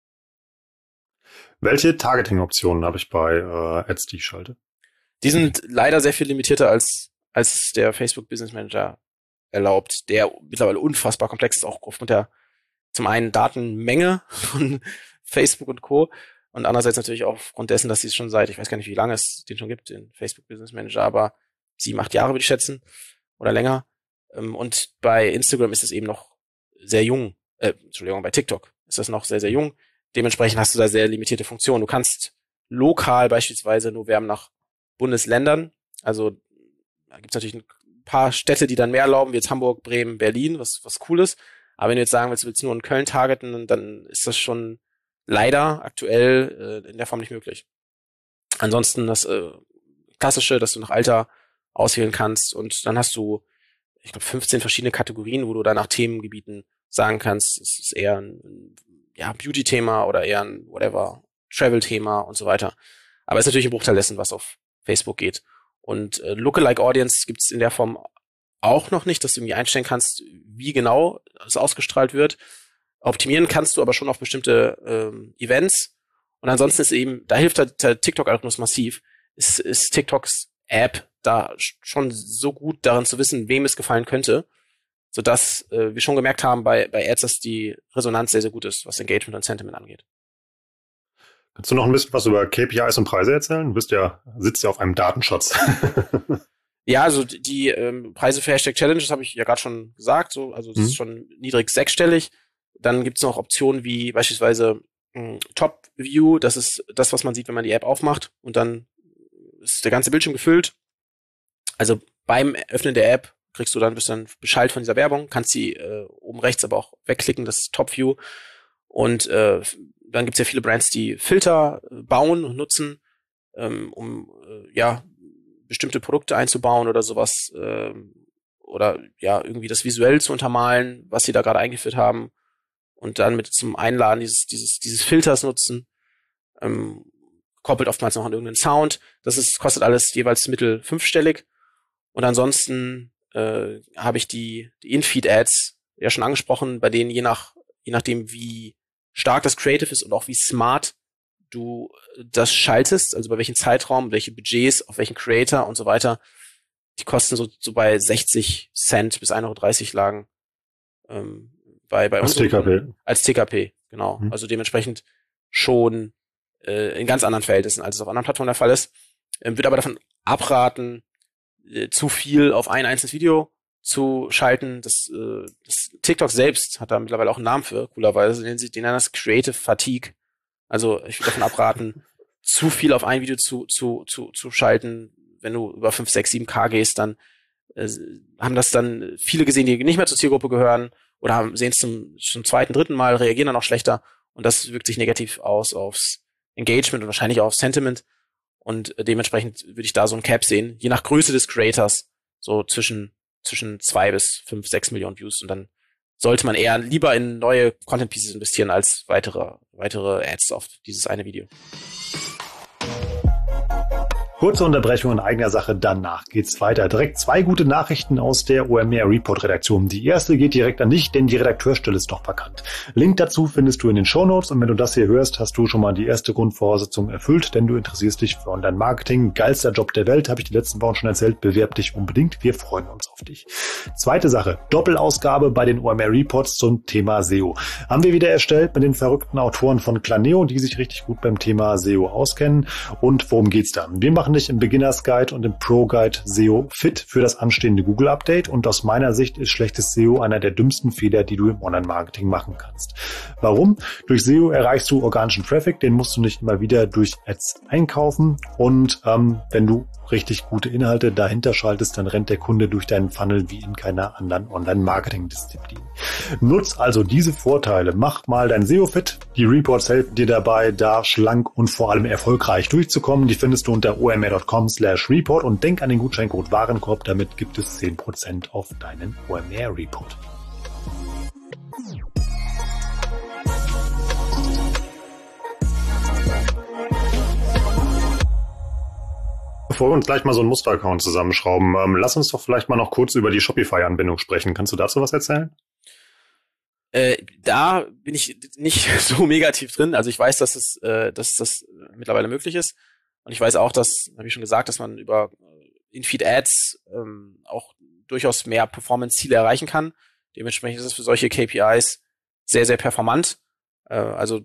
Welche Targeting-Optionen habe ich bei Ads, die ich schalte? Die sind leider sehr viel limitierter als der Facebook Business Manager erlaubt, der mittlerweile unfassbar komplex ist, auch aufgrund der zum einen Datenmenge von Facebook und Co. und andererseits natürlich auch aufgrund dessen, dass sie es schon seit, ich weiß gar nicht, wie lange es den schon gibt, den Facebook Business Manager, aber 7, 8 Jahre würde ich schätzen oder länger. Und bei Instagram ist es eben noch sehr jung. Entschuldigung, bei TikTok ist das noch sehr, sehr jung. Dementsprechend hast du da sehr limitierte Funktionen. Du kannst lokal beispielsweise nur werben nach Bundesländern. Also da gibt es natürlich ein paar Städte, die dann mehr erlauben, wie jetzt Hamburg, Bremen, Berlin, was cool ist. Aber wenn du jetzt sagen willst, du willst nur in Köln targeten, dann ist das schon leider aktuell in der Form nicht möglich. Ansonsten das Klassische, dass du nach Alter auswählen kannst und dann hast du, ich glaube, 15 verschiedene Kategorien, wo du dann nach Themengebieten sagen kannst, es ist eher ein Beauty-Thema oder eher ein whatever Travel-Thema und so weiter. Aber es ist natürlich ein Bruchteil dessen, was auf Facebook geht. Und Lookalike Audience gibt es in der Form auch noch nicht, dass du irgendwie einstellen kannst, wie genau es ausgestrahlt wird. Optimieren kannst du aber schon auf bestimmte Events. Und ansonsten ist eben, da hilft der TikTok-Algorithmus massiv, ist TikToks App da schon so gut darin zu wissen, wem es gefallen könnte, sodass wir schon gemerkt haben bei Ads, dass die Resonanz sehr, sehr gut ist, was Engagement und Sentiment angeht. Kannst du noch ein bisschen was über KPIs und Preise erzählen? Du sitzt ja auf einem Datenschatz. Ja, also die Preise für Hashtag Challenges habe ich ja gerade schon gesagt, so, also das ist schon niedrig sechsstellig. Dann gibt es noch Optionen wie beispielsweise Top View, das ist das, was man sieht, wenn man die App aufmacht und dann ist der ganze Bildschirm gefüllt. Also beim Öffnen der App bist du dann Bescheid von dieser Werbung, kannst sie oben rechts aber auch wegklicken, das ist Top View. Und dann gibt es ja viele Brands, die Filter bauen und nutzen, um bestimmte Produkte einzubauen oder sowas, oder ja, irgendwie das visuell zu untermalen, was sie da gerade eingeführt haben und dann mit zum Einladen dieses Filters nutzen, koppelt oftmals noch an irgendeinen Sound. Kostet alles jeweils mittel 5-stellig. Und ansonsten habe ich die In-Feed-Ads ja schon angesprochen, bei denen je nachdem, wie stark das Creative ist und auch wie smart du das schaltest, also bei welchem Zeitraum, welche Budgets, auf welchen Creator und so weiter, die kosten so bei 60 Cent bis 1,30 € lagen. Bei uns. Als TKP. Als TKP, genau. Also dementsprechend schon in ganz anderen Verhältnissen, als es auf anderen Plattformen der Fall ist. Wird aber davon abraten, zu viel auf ein einzelnes Video zu schalten. Das TikTok selbst hat da mittlerweile auch einen Namen für, coolerweise. Den nennen das Creative Fatigue. Also ich würde davon abraten, zu viel auf ein Video zu schalten. Wenn du über 5, 6, 7K gehst, dann haben das dann viele gesehen, die nicht mehr zur Zielgruppe gehören oder sehen es zum 2., 3. Mal, reagieren dann auch schlechter und das wirkt sich negativ aus aufs Engagement und wahrscheinlich auch aufs Sentiment und dementsprechend würde ich da so ein Cap sehen, je nach Größe des Creators, so zwischen 2 bis 5, 6 Millionen Views und dann sollte man eher lieber in neue Content Pieces investieren als weitere Ads auf dieses eine Video. Kurze Unterbrechung in eigener Sache, danach geht's weiter. Direkt 2 gute Nachrichten aus der OMR Report Redaktion. Die erste geht direkt an dich, denn die Redakteurstelle ist noch vakant. Link dazu findest du in den Shownotes und wenn du das hier hörst, hast du schon mal die erste Grundvoraussetzung erfüllt, denn du interessierst dich für Online-Marketing. Geilster Job der Welt, habe ich die letzten Wochen schon erzählt. Bewerb dich unbedingt, wir freuen uns auf dich. Zweite Sache, Doppelausgabe bei den OMR Reports zum Thema SEO. Haben wir wieder erstellt mit den verrückten Autoren von Planeo, die sich richtig gut beim Thema SEO auskennen. Und worum geht's da? Wir machen dich im Beginners Guide und im Pro Guide SEO fit für das anstehende Google Update und aus meiner Sicht ist schlechtes SEO einer der dümmsten Fehler, die du im Online-Marketing machen kannst. Warum? Durch SEO erreichst du organischen Traffic, den musst du nicht immer wieder durch Ads einkaufen und wenn du richtig gute Inhalte dahinter schaltest, dann rennt der Kunde durch deinen Funnel wie in keiner anderen Online-Marketing-Disziplin. Nutz also diese Vorteile, mach mal dein SEO fit. Die Reports helfen dir dabei, da schlank und vor allem erfolgreich durchzukommen. Die findest du unter omr.com/report und denk an den Gutscheincode Warenkorb, damit gibt es 10% auf deinen OMR-Report. Bevor wir uns gleich mal so einen Muster-Account zusammenschrauben, lass uns doch vielleicht mal noch kurz über die Shopify-Anbindung sprechen. Kannst du dazu was erzählen? Da bin ich nicht so mega tief drin. Also ich weiß, dass das mittlerweile möglich ist. Und ich weiß auch, habe ich schon gesagt, dass man über In-Feed-Ads auch durchaus mehr Performance-Ziele erreichen kann. Dementsprechend ist es für solche KPIs sehr, sehr performant. Also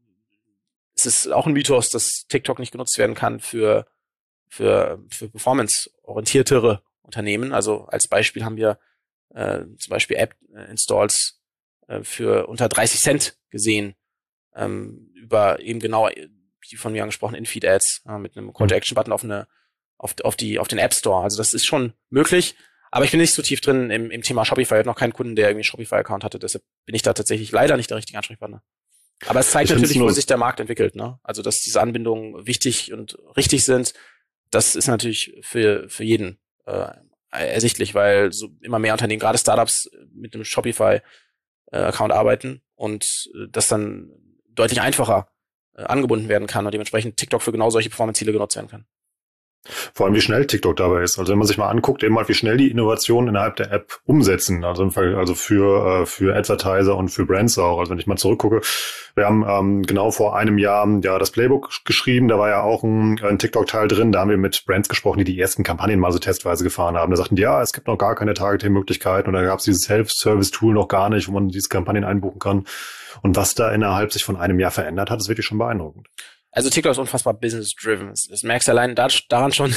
es ist auch ein Mythos, dass TikTok nicht genutzt werden kann für performance-orientiertere Unternehmen. Also als Beispiel haben wir zum Beispiel App-Installs für unter 30 Cent gesehen, über eben genau die von mir angesprochenen In-Feed-Ads mit einem Call-to-Action-Button auf den App Store. Also das ist schon möglich, aber ich bin nicht so tief drin im Thema Shopify. Ich habe noch keinen Kunden, der irgendwie einen Shopify-Account hatte, deshalb bin ich da tatsächlich leider nicht der richtige Ansprechpartner. Aber es zeigt natürlich, wo sich der Markt entwickelt, ne? Also, dass diese Anbindungen wichtig und richtig sind, das ist natürlich für jeden ersichtlich, weil so immer mehr Unternehmen, gerade Startups, mit einem Shopify-Account arbeiten und das dann deutlich einfacher angebunden werden kann und dementsprechend TikTok für genau solche Performance-Ziele genutzt werden kann. Vor allem, wie schnell TikTok dabei ist. Also wenn man sich mal anguckt, eben halt, wie schnell die Innovationen innerhalb der App umsetzen. Also im Fall, also für Advertiser und für Brands auch. Also wenn ich mal zurückgucke, wir haben genau vor einem Jahr ja das Playbook geschrieben. Da war ja auch ein TikTok-Teil drin. Da haben wir mit Brands gesprochen, die ersten Kampagnen mal so testweise gefahren haben. Da sagten die, ja, es gibt noch gar keine Targeting-Möglichkeiten. Und da gab es dieses Self-Service-Tool noch gar nicht, wo man diese Kampagnen einbuchen kann. Und was da innerhalb sich von einem Jahr verändert hat, ist wirklich schon beeindruckend. Also TikTok ist unfassbar business-driven. Das merkst du allein daran schon,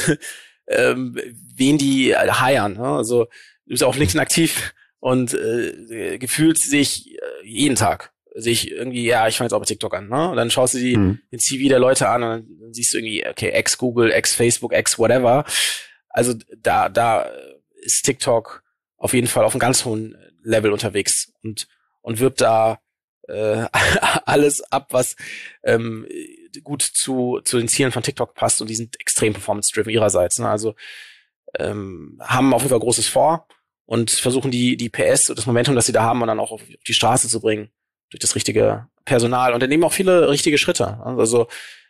wen die hiren. Ne? Also du bist auch auf LinkedIn aktiv und gefühlt sehe ich jeden Tag irgendwie, ja, ich fange jetzt auch bei TikTok an. Ne? Und dann schaust du den CV der Leute an und dann siehst du irgendwie, okay, ex-Google, ex-Facebook, ex-whatever. Also da ist TikTok auf jeden Fall auf einem ganz hohen Level unterwegs und wirbt da alles ab, was gut zu den Zielen von TikTok passt, und die sind extrem performance-driven ihrerseits. Ne? Also haben auf jeden Fall Großes vor und versuchen die PS und das Momentum, das sie da haben, und dann auch auf die Straße zu bringen durch das richtige Personal, und dann nehmen auch viele richtige Schritte. Also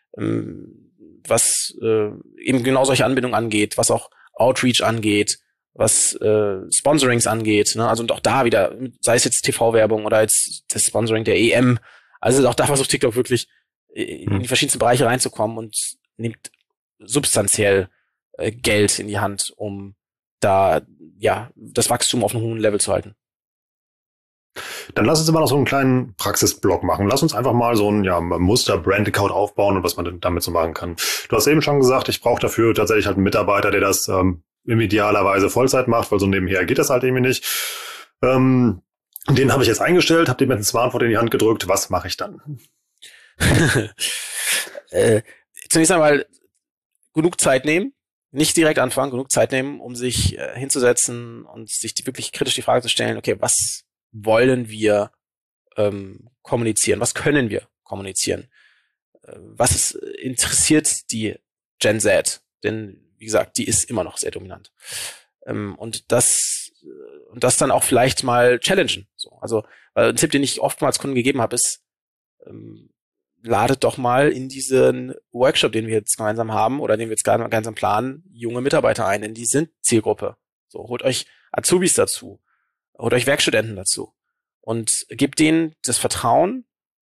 was eben genau solche Anbindungen angeht, was auch Outreach angeht, was Sponsorings angeht, ne? Also und auch da wieder, sei es jetzt TV-Werbung oder jetzt das Sponsoring der EM, also auch da versucht TikTok wirklich in die verschiedensten Bereiche reinzukommen und nimmt substanziell Geld in die Hand, um da ja das Wachstum auf einem hohen Level zu halten. Dann lass uns immer noch so einen kleinen Praxisblock machen. Lass uns einfach mal so ein Muster-Brand-Account aufbauen und was man damit so machen kann. Du hast eben schon gesagt, ich brauche dafür tatsächlich halt einen Mitarbeiter, der das idealerweise Vollzeit macht, weil so nebenher geht das halt irgendwie nicht. Den habe ich jetzt eingestellt, habe dem jetzt ein Smartphone in die Hand gedrückt. Was mache ich dann? Zunächst einmal genug Zeit nehmen, nicht direkt anfangen, genug Zeit nehmen, um sich hinzusetzen und sich wirklich kritisch die Frage zu stellen, okay, was wollen wir kommunizieren? Was können wir kommunizieren? Was interessiert die Gen Z? Denn wie gesagt, die ist immer noch sehr dominant. Und das dann auch vielleicht mal challengen. So, also ein Tipp, den ich oftmals Kunden gegeben habe, ist, ladet doch mal in diesen Workshop, den wir jetzt gemeinsam haben oder den wir jetzt gemeinsam planen, junge Mitarbeiter ein, denn die sind Zielgruppe. So, holt euch Azubis dazu, holt euch Werkstudenten dazu und gebt denen das Vertrauen,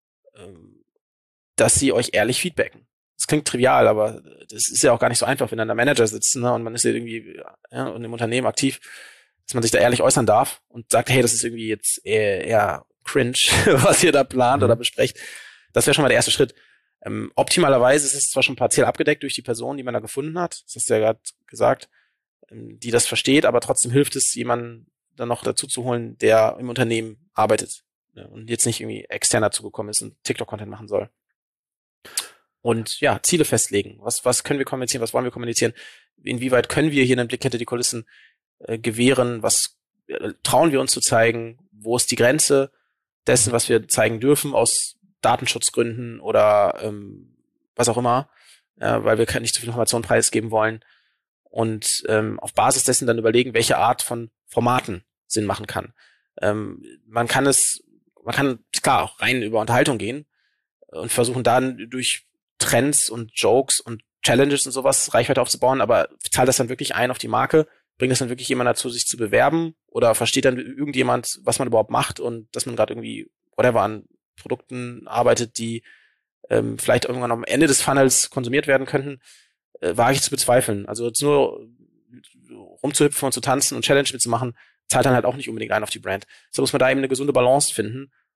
dass sie euch ehrlich feedbacken. Das klingt trivial, aber das ist ja auch gar nicht so einfach, wenn dann der Manager sitzt, ne, und man ist ja irgendwie und im Unternehmen aktiv, dass man sich da ehrlich äußern darf und sagt, hey, das ist irgendwie jetzt eher cringe, was ihr da plant oder besprecht. Das wäre schon mal der erste Schritt. Optimalerweise ist es zwar schon partiell abgedeckt durch die Person, die man da gefunden hat, das hast du ja gerade gesagt, die das versteht, aber trotzdem hilft es, jemanden dann noch dazu zu holen, der im Unternehmen arbeitet, ne, und jetzt nicht irgendwie extern dazugekommen ist und TikTok-Content machen soll. Und ja, Ziele festlegen. Was können wir kommunizieren? Was wollen wir kommunizieren? Inwieweit können wir hier einen Blick hinter die Kulissen gewähren? Was trauen wir uns zu zeigen? Wo ist die Grenze dessen, was wir zeigen dürfen aus Datenschutzgründen oder was auch immer, weil wir nicht zu viel Informationen preisgeben wollen. Und auf Basis dessen dann überlegen, welche Art von Formaten Sinn machen kann. Man kann klar auch rein über Unterhaltung gehen und versuchen dann durch Trends und Jokes und Challenges und sowas Reichweite aufzubauen, aber zahlt das dann wirklich ein auf die Marke? Bringt das dann wirklich jemand dazu, sich zu bewerben? Oder versteht dann irgendjemand, was man überhaupt macht und dass man gerade irgendwie whatever an Produkten arbeitet, die vielleicht irgendwann am Ende des Funnels konsumiert werden könnten? Wage ich zu bezweifeln. Also jetzt nur rumzuhüpfen und zu tanzen und Challenge mitzumachen, zahlt dann halt auch nicht unbedingt ein auf die Brand. So muss man da eben eine gesunde Balance finden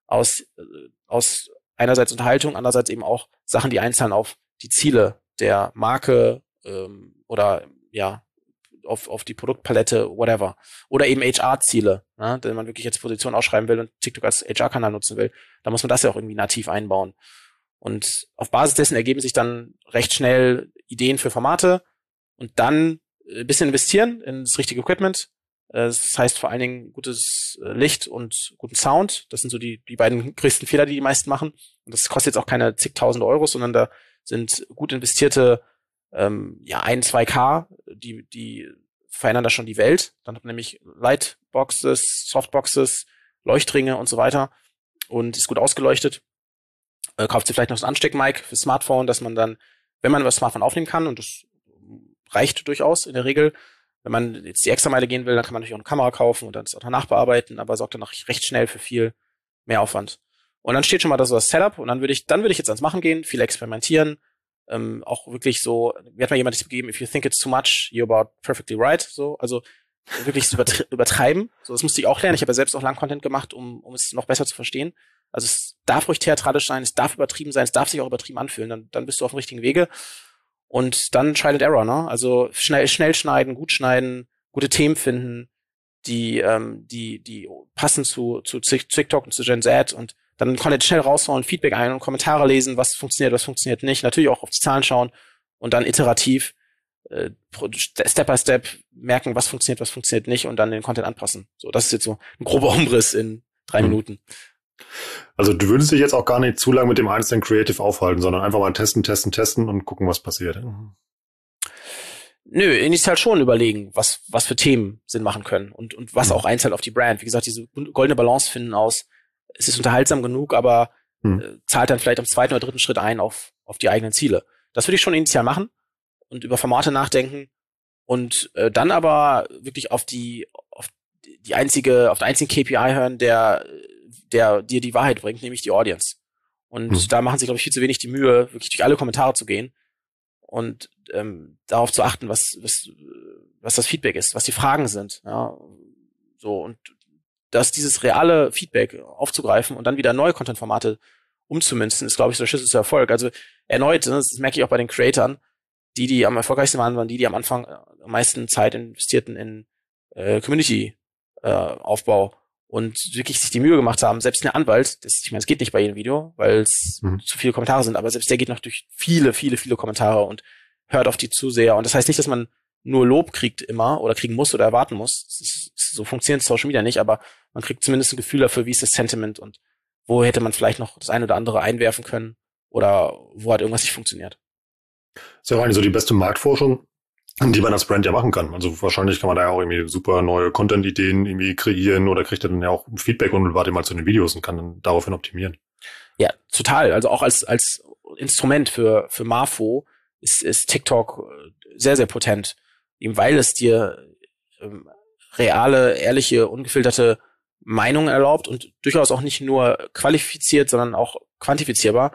aus einerseits Unterhaltung, andererseits eben auch Sachen, die einzahlen auf die Ziele der Marke oder ja auf die Produktpalette, whatever. Oder eben HR-Ziele, ne? Wenn man wirklich jetzt Position ausschreiben will und TikTok als HR-Kanal nutzen will, dann muss man das ja auch irgendwie nativ einbauen. Und auf Basis dessen ergeben sich dann recht schnell Ideen für Formate und dann ein bisschen investieren in das richtige Equipment. Das heißt vor allen Dingen gutes Licht und guten Sound. Das sind so die beiden größten Fehler, die meisten machen. Und das kostet jetzt auch keine zigtausend Euro, sondern da sind gut investierte 1-2K, die verändern da schon die Welt. Dann hat man nämlich Lightboxes, Softboxes, Leuchtringe und so weiter und ist gut ausgeleuchtet. Kauft sich vielleicht noch das Ansteckmic fürs Smartphone, dass man dann, wenn man über das Smartphone aufnehmen kann, und das reicht durchaus in der Regel, wenn man jetzt die Extrameile gehen will, dann kann man natürlich auch eine Kamera kaufen und dann das auch danach bearbeiten, aber sorgt dann auch recht schnell für viel mehr Aufwand. Und dann steht schon mal das Setup und dann würde ich jetzt ans Machen gehen, viel experimentieren, auch wirklich so, mir hat mal jemand das gegeben, if you think it's too much, you're about perfectly right, so, also wirklich übertreiben, so, das musste ich auch lernen, ich habe ja selbst auch lang Content gemacht, um es noch besser zu verstehen, also es darf ruhig theatralisch sein, es darf übertrieben sein, es darf sich auch übertrieben anfühlen, dann bist du auf dem richtigen Wege und dann Trial and Error, ne, also schnell schneiden, gute Themen finden, die passen zu TikTok und zu Gen Z und dann Content schnell raushauen, Feedback ein und Kommentare lesen, was funktioniert nicht. Natürlich auch auf die Zahlen schauen und dann iterativ Step by Step merken, was funktioniert nicht und dann den Content anpassen. So, das ist jetzt so ein grober Umriss in 3 Minuten. Also du würdest dich jetzt auch gar nicht zu lange mit dem einzelnen Creative aufhalten, sondern einfach mal testen und gucken, was passiert. Nö, initial schon überlegen, was für Themen Sinn machen können und was auch einzahlt auf die Brand. Wie gesagt, diese goldene Balance finden aus, es ist unterhaltsam genug, aber zahlt dann vielleicht am 2. oder 3. Schritt ein auf die eigenen Ziele. Das würde ich schon initial machen und über Formate nachdenken und dann aber wirklich auf den einzigen KPI hören, der dir die Wahrheit bringt, nämlich die Audience. Und da machen sich, glaube ich, viel zu wenig die Mühe, wirklich durch alle Kommentare zu gehen und darauf zu achten, was das Feedback ist, was die Fragen sind. Ja, so und dass dieses reale Feedback aufzugreifen und dann wieder neue Content-Formate umzumünzen, ist, glaube ich, so der Schlüssel zu Erfolg. Also erneut, das merke ich auch bei den Creatoren, die am erfolgreichsten waren die am Anfang am meisten Zeit investierten in Community-Aufbau und wirklich sich die Mühe gemacht haben, selbst ein Anwalt, ich meine, es geht nicht bei jedem Video, weil es zu viele Kommentare sind, aber selbst der geht noch durch viele, viele, viele Kommentare und hört auf die Zuseher. Und das heißt nicht, dass man nur Lob kriegt immer oder kriegen muss oder erwarten muss. So funktioniert Social Media nicht, aber man kriegt zumindest ein Gefühl dafür, wie ist das Sentiment und wo hätte man vielleicht noch das eine oder andere einwerfen können oder wo hat irgendwas nicht funktioniert. Das ist ja auch eigentlich so die beste Marktforschung, die man als Brand ja machen kann. Also wahrscheinlich kann man da ja auch irgendwie super neue Content-Ideen irgendwie kreieren oder kriegt dann ja auch Feedback und wartet mal zu den Videos und kann dann daraufhin optimieren. Ja, total. Also auch als Instrument für Marfo ist TikTok sehr, sehr potent. Eben weil es dir reale, ehrliche, ungefilterte Meinungen erlaubt und durchaus auch nicht nur qualifiziert, sondern auch quantifizierbar,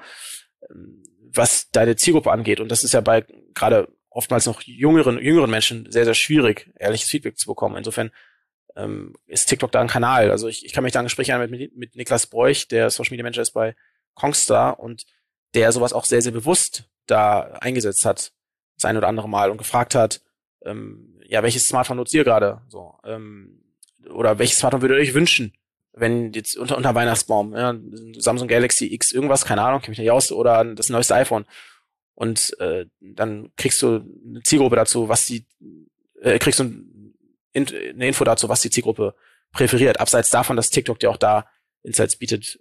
was deine Zielgruppe angeht. Und das ist ja bei gerade oftmals noch jüngeren Menschen sehr, sehr schwierig, ehrliches Feedback zu bekommen. Insofern ist TikTok da ein Kanal. Also ich kann mich da an Gespräche erinnern mit Niklas Broich, der Social Media Manager ist bei Kongstar und der sowas auch sehr, sehr bewusst da eingesetzt hat, das ein oder andere Mal und gefragt hat, welches Smartphone nutzt ihr gerade? So, oder welches Smartphone würdet ihr euch wünschen, wenn jetzt unter Weihnachtsbaum, ja, Samsung Galaxy X irgendwas, keine Ahnung, kenn mich nicht aus, oder das neueste iPhone. Und dann kriegst du eine Zielgruppe dazu, kriegst du eine Info dazu, was die Zielgruppe präferiert. Abseits davon, dass TikTok dir auch da Insights bietet,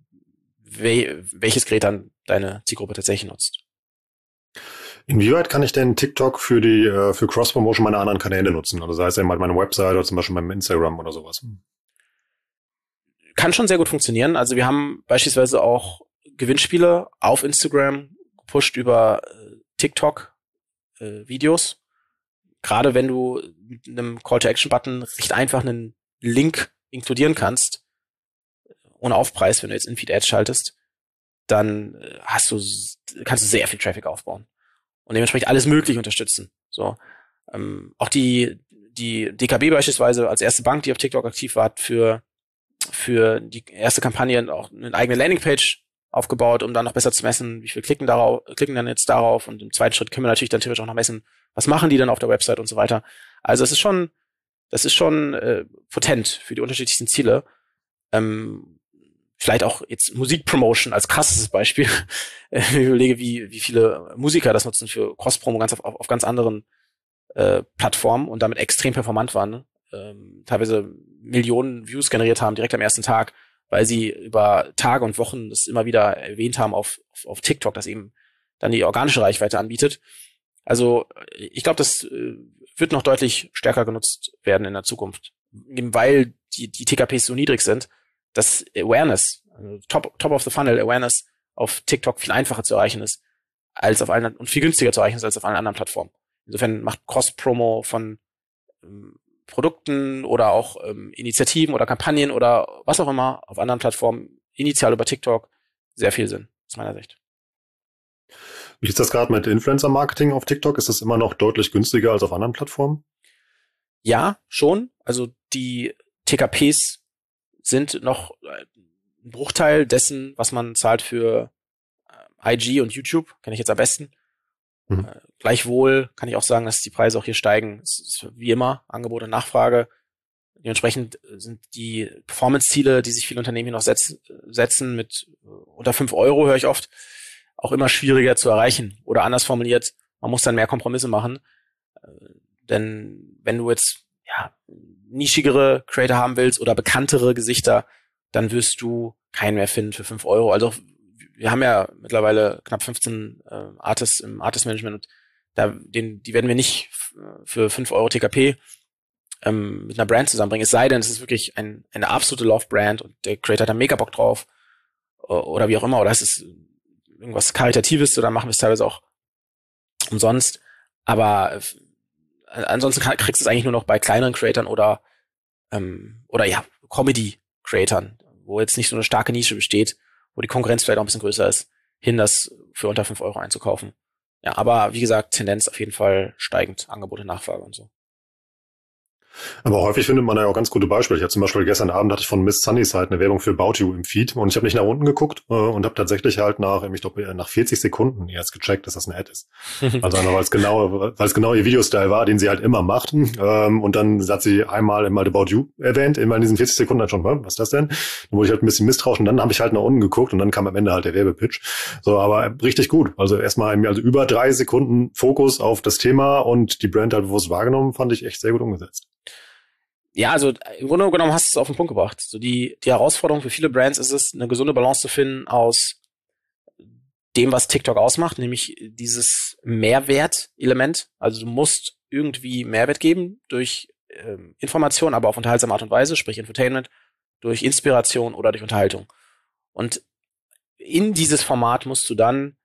welches Gerät dann deine Zielgruppe tatsächlich nutzt. Inwieweit kann ich denn TikTok für Cross-Promotion meiner anderen Kanäle nutzen? Also sei es eben halt meine Website oder zum Beispiel beim Instagram oder sowas. Kann schon sehr gut funktionieren. Also wir haben beispielsweise auch Gewinnspiele auf Instagram gepusht über TikTok Videos. Gerade wenn du mit einem Call-to-Action-Button recht einfach einen Link inkludieren kannst, ohne Aufpreis, wenn du jetzt In-Feed-Ads schaltest, dann kannst du sehr viel Traffic aufbauen und dementsprechend alles Mögliche unterstützen. So, auch die DKB beispielsweise als erste Bank, die auf TikTok aktiv war, für für die erste Kampagne auch eine eigene Landingpage aufgebaut, um dann noch besser zu messen, wie viel klicken dann jetzt darauf. Und im zweiten Schritt können wir natürlich dann theoretisch auch noch messen, was machen die dann auf der Website und so weiter. Also das ist schon potent für die unterschiedlichsten Ziele. Vielleicht auch jetzt Musikpromotion als krasses Beispiel. Ich überlege, wie viele Musiker das nutzen für Cross-Promo auf ganz anderen Plattformen und damit extrem performant waren. Ne? Teilweise Millionen Views generiert haben direkt am ersten Tag, weil sie über Tage und Wochen das immer wieder erwähnt haben auf TikTok, das eben dann die organische Reichweite anbietet. Also ich glaube, das wird noch deutlich stärker genutzt werden in der Zukunft, eben weil die TKPs so niedrig sind, dass Awareness, also Top of the Funnel Awareness auf TikTok viel einfacher zu erreichen ist als auf allen und viel günstiger zu erreichen ist als auf allen anderen Plattformen. Insofern macht Cross-Promo von Produkten oder auch Initiativen oder Kampagnen oder was auch immer auf anderen Plattformen, initial über TikTok, sehr viel Sinn, aus meiner Sicht. Wie ist das gerade mit Influencer-Marketing auf TikTok? Ist das immer noch deutlich günstiger als auf anderen Plattformen? Ja, schon. Also die TKPs sind noch ein Bruchteil dessen, was man zahlt für IG und YouTube, kenne ich jetzt am besten. Gleichwohl kann ich auch sagen, dass die Preise auch hier steigen. Es ist wie immer Angebot und Nachfrage. Dementsprechend sind die Performance-Ziele, die sich viele Unternehmen hier noch setzen mit unter 5 Euro, höre ich oft, auch immer schwieriger zu erreichen. Oder anders formuliert, man muss dann mehr Kompromisse machen. Denn wenn du jetzt nischigere Creator haben willst oder bekanntere Gesichter, dann wirst du keinen mehr finden für 5 Euro. Also wir haben ja mittlerweile knapp 15 Artists im Artist-Management und die werden wir nicht für 5 Euro TKP mit einer Brand zusammenbringen. Es sei denn, es ist wirklich eine absolute Love-Brand und der Creator hat da mega Bock drauf oder wie auch immer. Oder es ist irgendwas Karitatives oder machen wir es teilweise auch umsonst. Aber ansonsten kriegst du es eigentlich nur noch bei kleineren Creatoren oder Comedy-Creatoren, wo jetzt nicht so eine starke Nische besteht, wo die Konkurrenz vielleicht auch ein bisschen größer ist, das für unter 5 Euro einzukaufen. Ja, aber wie gesagt, Tendenz auf jeden Fall steigend, Angebote, Nachfrage und so. Aber häufig findet man da ja auch ganz gute Beispiele. Ich hatte zum Beispiel gestern Abend hatte ich von Miss Sunnyside eine Werbung für About You im Feed und ich habe nicht nach unten geguckt und habe tatsächlich halt nach 40 Sekunden erst gecheckt, dass das eine Ad ist. Also einfach, weil es genau ihr Videostyle war, den sie halt immer macht. Und dann hat sie einmal About You erwähnt, immer in diesen 40 Sekunden halt schon, was ist das denn? Dann wurde ich halt ein bisschen misstrauisch und dann habe ich halt nach unten geguckt und dann kam am Ende halt der Werbepitch. So, aber richtig gut. Also erstmal über 3 Sekunden Fokus auf das Thema und die Brand halt bewusst wahrgenommen, fand ich echt sehr gut umgesetzt. Ja, also im Grunde genommen hast du es auf den Punkt gebracht. So die Herausforderung für viele Brands ist es, eine gesunde Balance zu finden aus dem, was TikTok ausmacht, nämlich dieses Mehrwert-Element. Also du musst irgendwie Mehrwert geben durch Information, aber auf unterhaltsame Art und Weise, sprich Infotainment, durch Inspiration oder durch Unterhaltung. Und in dieses Format musst du dann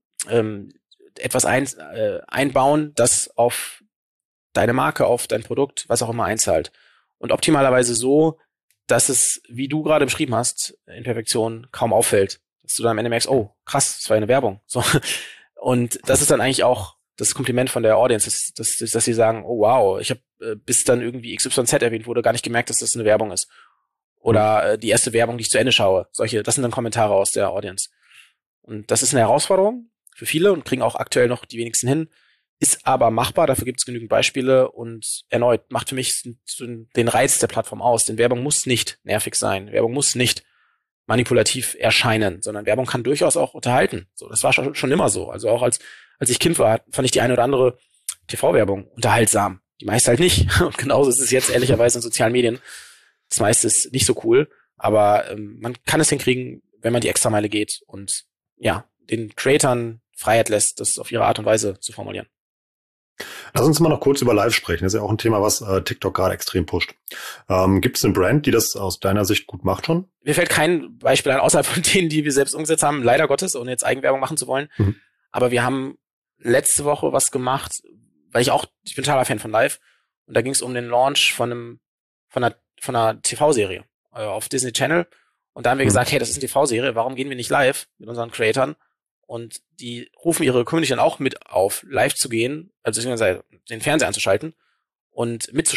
etwas einbauen, das auf deine Marke, auf dein Produkt, was auch immer einzahlt. Und optimalerweise so, dass es, wie du gerade beschrieben hast, in Perfektion kaum auffällt. Dass du dann am Ende merkst, oh, krass, das war eine Werbung. So. Und das ist dann eigentlich auch das Kompliment von der Audience, dass sie sagen, oh wow, ich habe bis dann irgendwie XYZ erwähnt wurde, gar nicht gemerkt, dass das eine Werbung ist. Oder die erste Werbung, die ich zu Ende schaue. Das sind dann Kommentare aus der Audience. Und das ist eine Herausforderung für viele und kriegen auch aktuell noch die wenigsten hin. Ist aber machbar, dafür gibt es genügend Beispiele und erneut macht für mich den Reiz der Plattform aus. Denn Werbung muss nicht nervig sein, Werbung muss nicht manipulativ erscheinen, sondern Werbung kann durchaus auch unterhalten. So, das war schon immer so. Also auch als ich Kind war, fand ich die eine oder andere TV-Werbung unterhaltsam. Die meiste halt nicht. Und genauso ist es jetzt ehrlicherweise in sozialen Medien. Das meiste ist nicht so cool, aber man kann es hinkriegen, wenn man die Extrameile geht und ja, den Creatoren Freiheit lässt, das auf ihre Art und Weise zu formulieren. Lass uns mal noch kurz über Live sprechen. Das ist ja auch ein Thema, was TikTok gerade extrem pusht. Gibt es eine Brand, die das aus deiner Sicht gut macht schon? Mir fällt kein Beispiel an, außerhalb von denen, die wir selbst umgesetzt haben, leider Gottes, ohne jetzt Eigenwerbung machen zu wollen. Aber wir haben letzte Woche was gemacht, weil ich bin totaler Fan von Live. Und da ging es um den Launch von einer TV-Serie auf Disney Channel. Und da haben wir gesagt, hey, das ist eine TV-Serie, warum gehen wir nicht live mit unseren Creatoren? Und die rufen ihre Community dann auch mit auf, live zu gehen, also den Fernseher anzuschalten und mitzuschauen.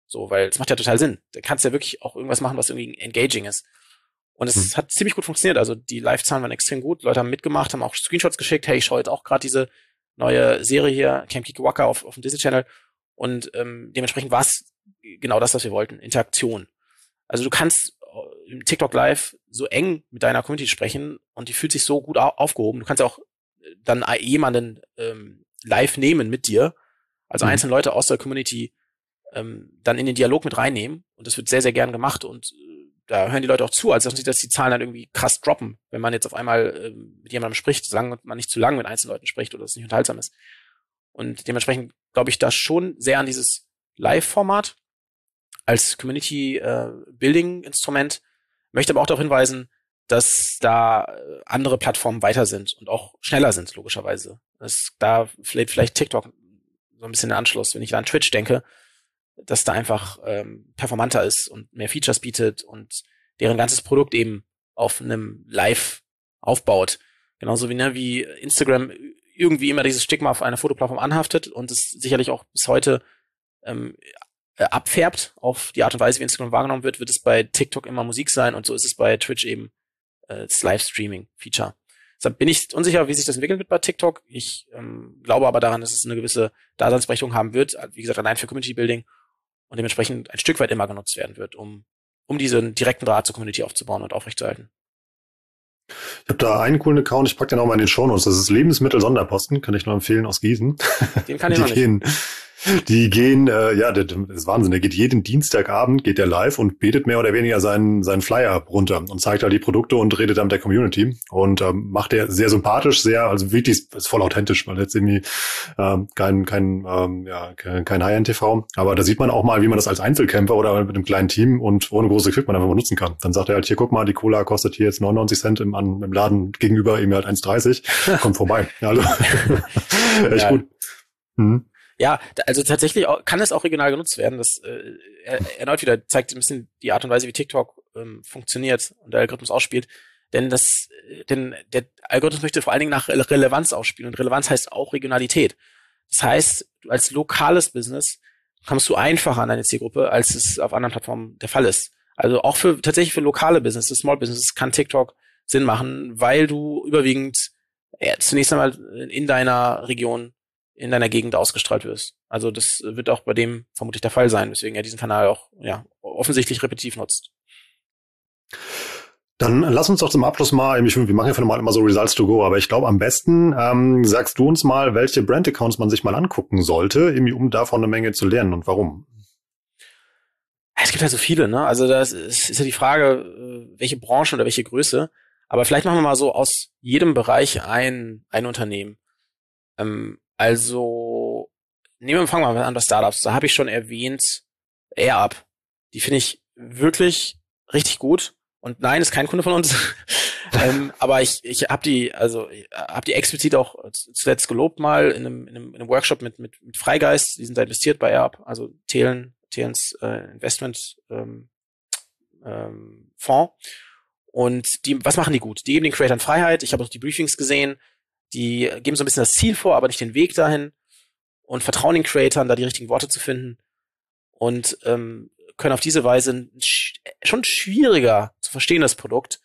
So, weil es macht ja total Sinn. Da kannst du ja wirklich auch irgendwas machen, was irgendwie engaging ist. Und es hat ziemlich gut funktioniert. Also die Live-Zahlen waren extrem gut. Leute haben mitgemacht, haben auch Screenshots geschickt. Hey, ich schaue jetzt auch gerade diese neue Serie hier, Camp Kikiwaka auf dem Disney Channel. Und dementsprechend war es genau das, was wir wollten. Interaktion. Also du kannst im TikTok Live so eng mit deiner Community sprechen und die fühlt sich so gut aufgehoben. Du kannst auch dann jemanden live nehmen mit dir, also einzelne Leute aus der Community dann in den Dialog mit reinnehmen. Und das wird sehr, sehr gern gemacht. Und da hören die Leute auch zu, als dass die Zahlen dann irgendwie krass droppen, wenn man jetzt auf einmal mit jemandem spricht, solange man nicht zu lang mit einzelnen Leuten spricht oder es nicht unterhaltsam ist. Und dementsprechend glaube ich da schon sehr an dieses Live-Format als Community-Building-Instrument, möchte aber auch darauf hinweisen, dass da andere Plattformen weiter sind und auch schneller sind, logischerweise. Da vielleicht TikTok so ein bisschen der Anschluss, wenn ich da an Twitch denke, dass da einfach performanter ist und mehr Features bietet und deren ganzes Produkt eben auf einem Live aufbaut. Genauso wie Instagram irgendwie immer dieses Stigma auf einer Fotoplattform anhaftet und es sicherlich auch bis heute abfärbt auf die Art und Weise, wie Instagram wahrgenommen wird es bei TikTok immer Musik sein und so ist es bei Twitch eben das Livestreaming-Feature. Deshalb bin ich unsicher, wie sich das entwickeln wird bei TikTok. Ich glaube aber daran, dass es eine gewisse Daseinsberechtigung haben wird, wie gesagt, allein für Community-Building und dementsprechend ein Stück weit immer genutzt werden wird, um diesen direkten Draht zur Community aufzubauen und aufrechtzuerhalten. Ich habe da einen coolen Account, ich packe den auch mal in den Shownotes. Das ist Lebensmittel-Sonderposten, kann ich nur empfehlen, aus Gießen. Den kann ich noch nicht. Die gehen, das ist Wahnsinn, der geht jeden Dienstagabend, geht der live und betet mehr oder weniger seinen Flyer runter und zeigt halt die Produkte und redet dann mit der Community und macht der sehr sympathisch, also wirklich ist voll authentisch, weil jetzt irgendwie kein High-End-TV, aber da sieht man auch mal, wie man das als Einzelkämpfer oder mit einem kleinen Team und ohne großes Equipment einfach mal nutzen kann. Dann sagt er halt, hier, guck mal, die Cola kostet hier jetzt 99 Cent im Laden gegenüber eben halt 1,30, kommt vorbei. Also, echt gut. Ja, also tatsächlich kann es auch regional genutzt werden. Das erneut wieder zeigt ein bisschen die Art und Weise, wie TikTok funktioniert und der Algorithmus ausspielt. Denn der Algorithmus möchte vor allen Dingen nach Relevanz ausspielen. Und Relevanz heißt auch Regionalität. Das heißt, du als lokales Business kommst du einfacher an deine Zielgruppe, als es auf anderen Plattformen der Fall ist. Also auch tatsächlich für lokale Businesses, Small Businesses kann TikTok Sinn machen, weil du überwiegend zunächst einmal in deiner Region, in deiner Gegend ausgestrahlt wirst. Also das wird auch bei dem vermutlich der Fall sein, weswegen er diesen Kanal auch offensichtlich repetitiv nutzt. Dann lass uns doch zum Abschluss mal, wir machen ja für normal immer so Results to go, aber ich glaube am besten sagst du uns mal, welche Brand-Accounts man sich mal angucken sollte, irgendwie um davon eine Menge zu lernen und warum. Es gibt halt so viele, ne? Also das ist ja die Frage, welche Branche oder welche Größe. Aber vielleicht machen wir mal so aus jedem Bereich ein Unternehmen. Also, fangen wir mal an bei Startups. Da habe ich schon erwähnt, AirUp. Die finde ich wirklich richtig gut. Und nein, ist kein Kunde von uns. Aber ich habe die explizit auch zuletzt gelobt mal in einem Workshop mit Freigeist. Die sind da investiert bei AirUp, also Thelens Investment Fonds. Und was machen die gut? Die geben den Creatern Freiheit. Ich habe auch die Briefings gesehen. Die geben so ein bisschen das Ziel vor, aber nicht den Weg dahin und vertrauen den Creatern, da die richtigen Worte zu finden und können auf diese Weise schon schwieriger zu verstehen, das Produkt,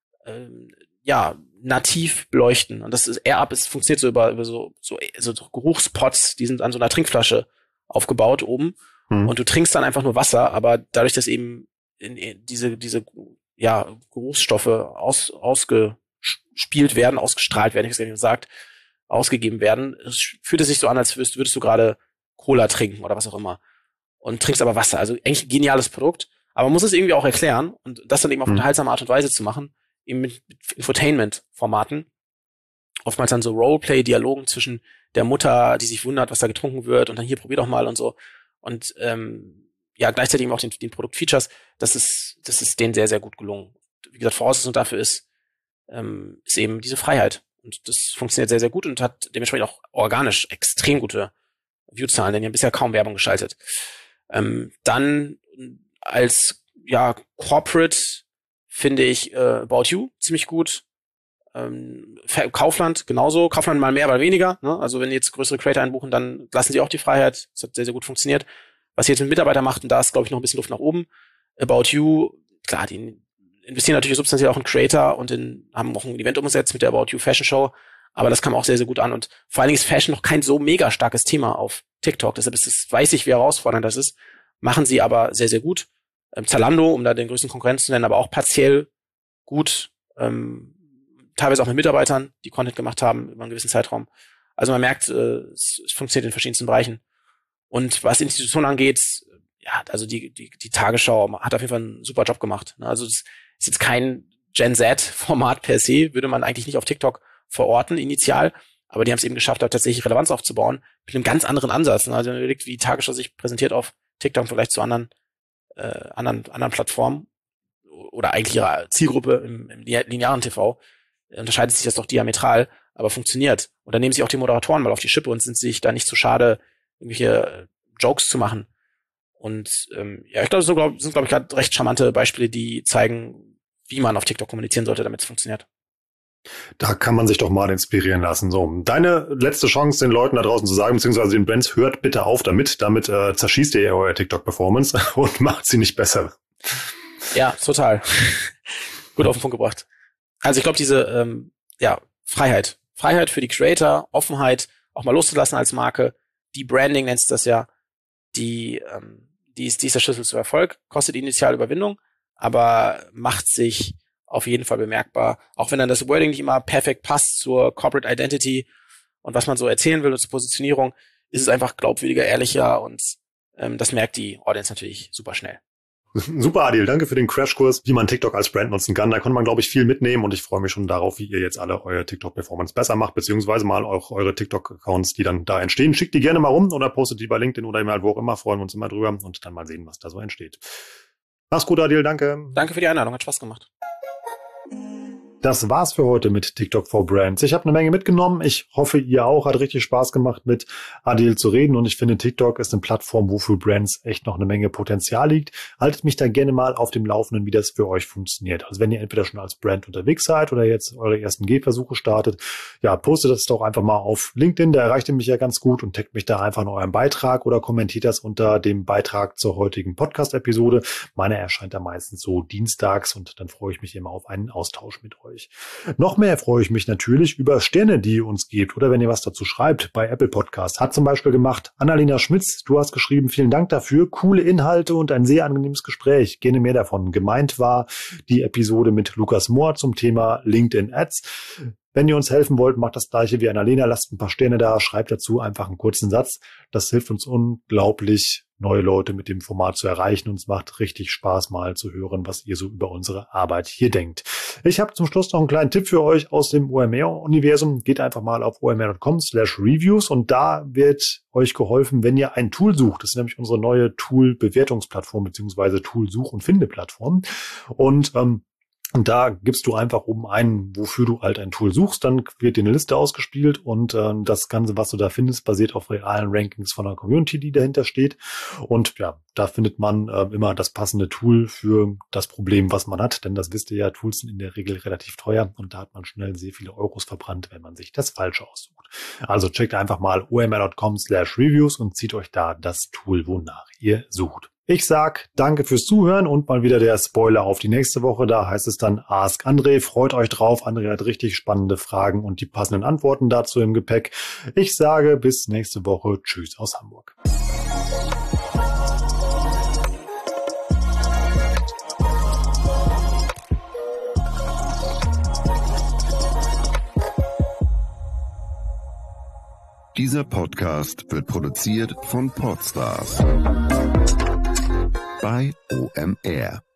nativ beleuchten. Und das ist AirUp, es funktioniert so über so Geruchspots, die sind an so einer Trinkflasche aufgebaut oben und du trinkst dann einfach nur Wasser, aber dadurch, dass eben diese Geruchsstoffe ausgespielt werden, ausgestrahlt werden, ich weiß gar nicht, was sagt, ausgegeben werden, es fühlt es sich so an, als würdest du gerade Cola trinken oder was auch immer und trinkst aber Wasser. Also eigentlich geniales Produkt, aber man muss es irgendwie auch erklären und das dann eben auf unterhaltsame Art und Weise zu machen, eben mit Infotainment-Formaten, oftmals dann so Roleplay-Dialogen zwischen der Mutter, die sich wundert, was da getrunken wird und dann hier probier doch mal und so und gleichzeitig eben auch den Produktfeatures, das ist denen sehr, sehr gut gelungen. Wie gesagt, Voraussetzung dafür ist eben diese Freiheit. Und das funktioniert sehr, sehr gut und hat dementsprechend auch organisch extrem gute Viewzahlen, denn die haben bisher kaum Werbung geschaltet. Dann als Corporate finde ich About You ziemlich gut. Kaufland genauso. Kaufland mal mehr, mal weniger. Ne? Also wenn jetzt größere Creator einbuchen, dann lassen sie auch die Freiheit. Das hat sehr, sehr gut funktioniert. Was ihr jetzt mit Mitarbeitern macht, und da ist, glaube ich, noch ein bisschen Luft nach oben. About You, klar, die investieren natürlich substanziell auch in Creator und haben auch ein Event umgesetzt mit der About You Fashion Show, aber das kam auch sehr, sehr gut an und vor allen Dingen ist Fashion noch kein so mega starkes Thema auf TikTok, deshalb weiß ich, wie herausfordernd das ist, machen sie aber sehr, sehr gut. Zalando, um da den größten Konkurrenz zu nennen, aber auch partiell gut, teilweise auch mit Mitarbeitern, die Content gemacht haben über einen gewissen Zeitraum. Also man merkt, es funktioniert in verschiedensten Bereichen. Und was Institutionen angeht, ja, also die Tagesschau hat auf jeden Fall einen super Job gemacht. Also es ist jetzt kein Gen Z-Format per se, würde man eigentlich nicht auf TikTok verorten initial, aber die haben es eben geschafft, da tatsächlich Relevanz aufzubauen mit einem ganz anderen Ansatz. Also wenn man überlegt, wie die Tagesschau sich präsentiert auf TikTok im Vergleich zu anderen Plattformen oder eigentlich ihrer Zielgruppe im linearen TV, unterscheidet sich das doch diametral, aber funktioniert. Und dann nehmen sie auch die Moderatoren mal auf die Schippe und sind sich da nicht zu schade, irgendwelche Jokes zu machen. Und ja, ich glaube, sind, glaube ich, gerade recht charmante Beispiele, die zeigen, wie man auf TikTok kommunizieren sollte, damit es funktioniert. Da kann man sich doch mal inspirieren lassen. So, deine letzte Chance, den Leuten da draußen zu sagen, beziehungsweise den Brands, hört bitte auf damit zerschießt ihr euer TikTok-Performance und macht sie nicht besser. Ja, total. Gut auf den Punkt gebracht. Also ich glaube, diese Freiheit für die Creator, Offenheit, auch mal loszulassen als Marke, die Branding nennst du das ja, die ist der Schlüssel zu Erfolg, kostet initial Überwindung, aber macht sich auf jeden Fall bemerkbar, auch wenn dann das Wording nicht immer perfekt passt zur Corporate Identity und was man so erzählen will und zur Positionierung, ist es einfach glaubwürdiger, ehrlicher und das merkt die Audience natürlich super schnell. Super, Adil, danke für den Crashkurs, wie man TikTok als Brand nutzen kann. Da konnte man, glaube ich, viel mitnehmen und ich freue mich schon darauf, wie ihr jetzt alle eure TikTok-Performance besser macht, beziehungsweise mal auch eure TikTok-Accounts, die dann da entstehen. Schickt die gerne mal rum oder postet die bei LinkedIn oder wo auch immer, freuen wir uns immer drüber und dann mal sehen, was da so entsteht. Mach's gut, Adil, danke. Danke für die Einladung, hat Spaß gemacht. Das war's für heute mit TikTok for Brands. Ich habe eine Menge mitgenommen. Ich hoffe, ihr auch. Hat richtig Spaß gemacht, mit Adil zu reden. Und ich finde, TikTok ist eine Plattform, wo für Brands echt noch eine Menge Potenzial liegt. Haltet mich da gerne mal auf dem Laufenden, wie das für euch funktioniert. Also wenn ihr entweder schon als Brand unterwegs seid oder jetzt eure ersten Gehversuche startet, ja, postet das doch einfach mal auf LinkedIn. Da erreicht ihr mich ja ganz gut und taggt mich da einfach in eurem Beitrag oder kommentiert das unter dem Beitrag zur heutigen Podcast-Episode. Meine erscheint da meistens so dienstags und dann freue ich mich immer auf einen Austausch mit euch. Noch mehr freue ich mich natürlich über Sterne, die ihr uns gebt oder wenn ihr was dazu schreibt bei Apple Podcast. Hat zum Beispiel gemacht Annalena Schmitz, du hast geschrieben, vielen Dank dafür, coole Inhalte und ein sehr angenehmes Gespräch. Gerne mehr davon. Gemeint war die Episode mit Lukas Mohr zum Thema LinkedIn Ads. Wenn ihr uns helfen wollt, macht das gleiche wie Annalena, lasst ein paar Sterne da, schreibt dazu einfach einen kurzen Satz. Das hilft uns unglaublich, neue Leute mit dem Format zu erreichen. Und es macht richtig Spaß, mal zu hören, was ihr so über unsere Arbeit hier denkt. Ich habe zum Schluss noch einen kleinen Tipp für euch aus dem OMR-Universum. Geht einfach mal auf omr.com/reviews und da wird euch geholfen, wenn ihr ein Tool sucht. Das ist nämlich unsere neue Tool-Bewertungsplattform beziehungsweise Tool-Such- und Finde-Plattform. Und da gibst du einfach oben ein, wofür du halt ein Tool suchst, dann wird dir eine Liste ausgespielt und das Ganze, was du da findest, basiert auf realen Rankings von der Community, die dahinter steht. Und ja, da findet man immer das passende Tool für das Problem, was man hat, denn das wisst ihr ja, Tools sind in der Regel relativ teuer und da hat man schnell sehr viele Euros verbrannt, wenn man sich das Falsche aussucht. Also checkt einfach mal omr.com/reviews und zieht euch da das Tool, wonach ihr sucht. Ich sag danke fürs Zuhören und mal wieder der Spoiler auf die nächste Woche. Da heißt es dann Ask André. Freut euch drauf. André hat richtig spannende Fragen und die passenden Antworten dazu im Gepäck. Ich sage bis nächste Woche. Tschüss aus Hamburg. Dieser Podcast wird produziert von Podstars bei OMR.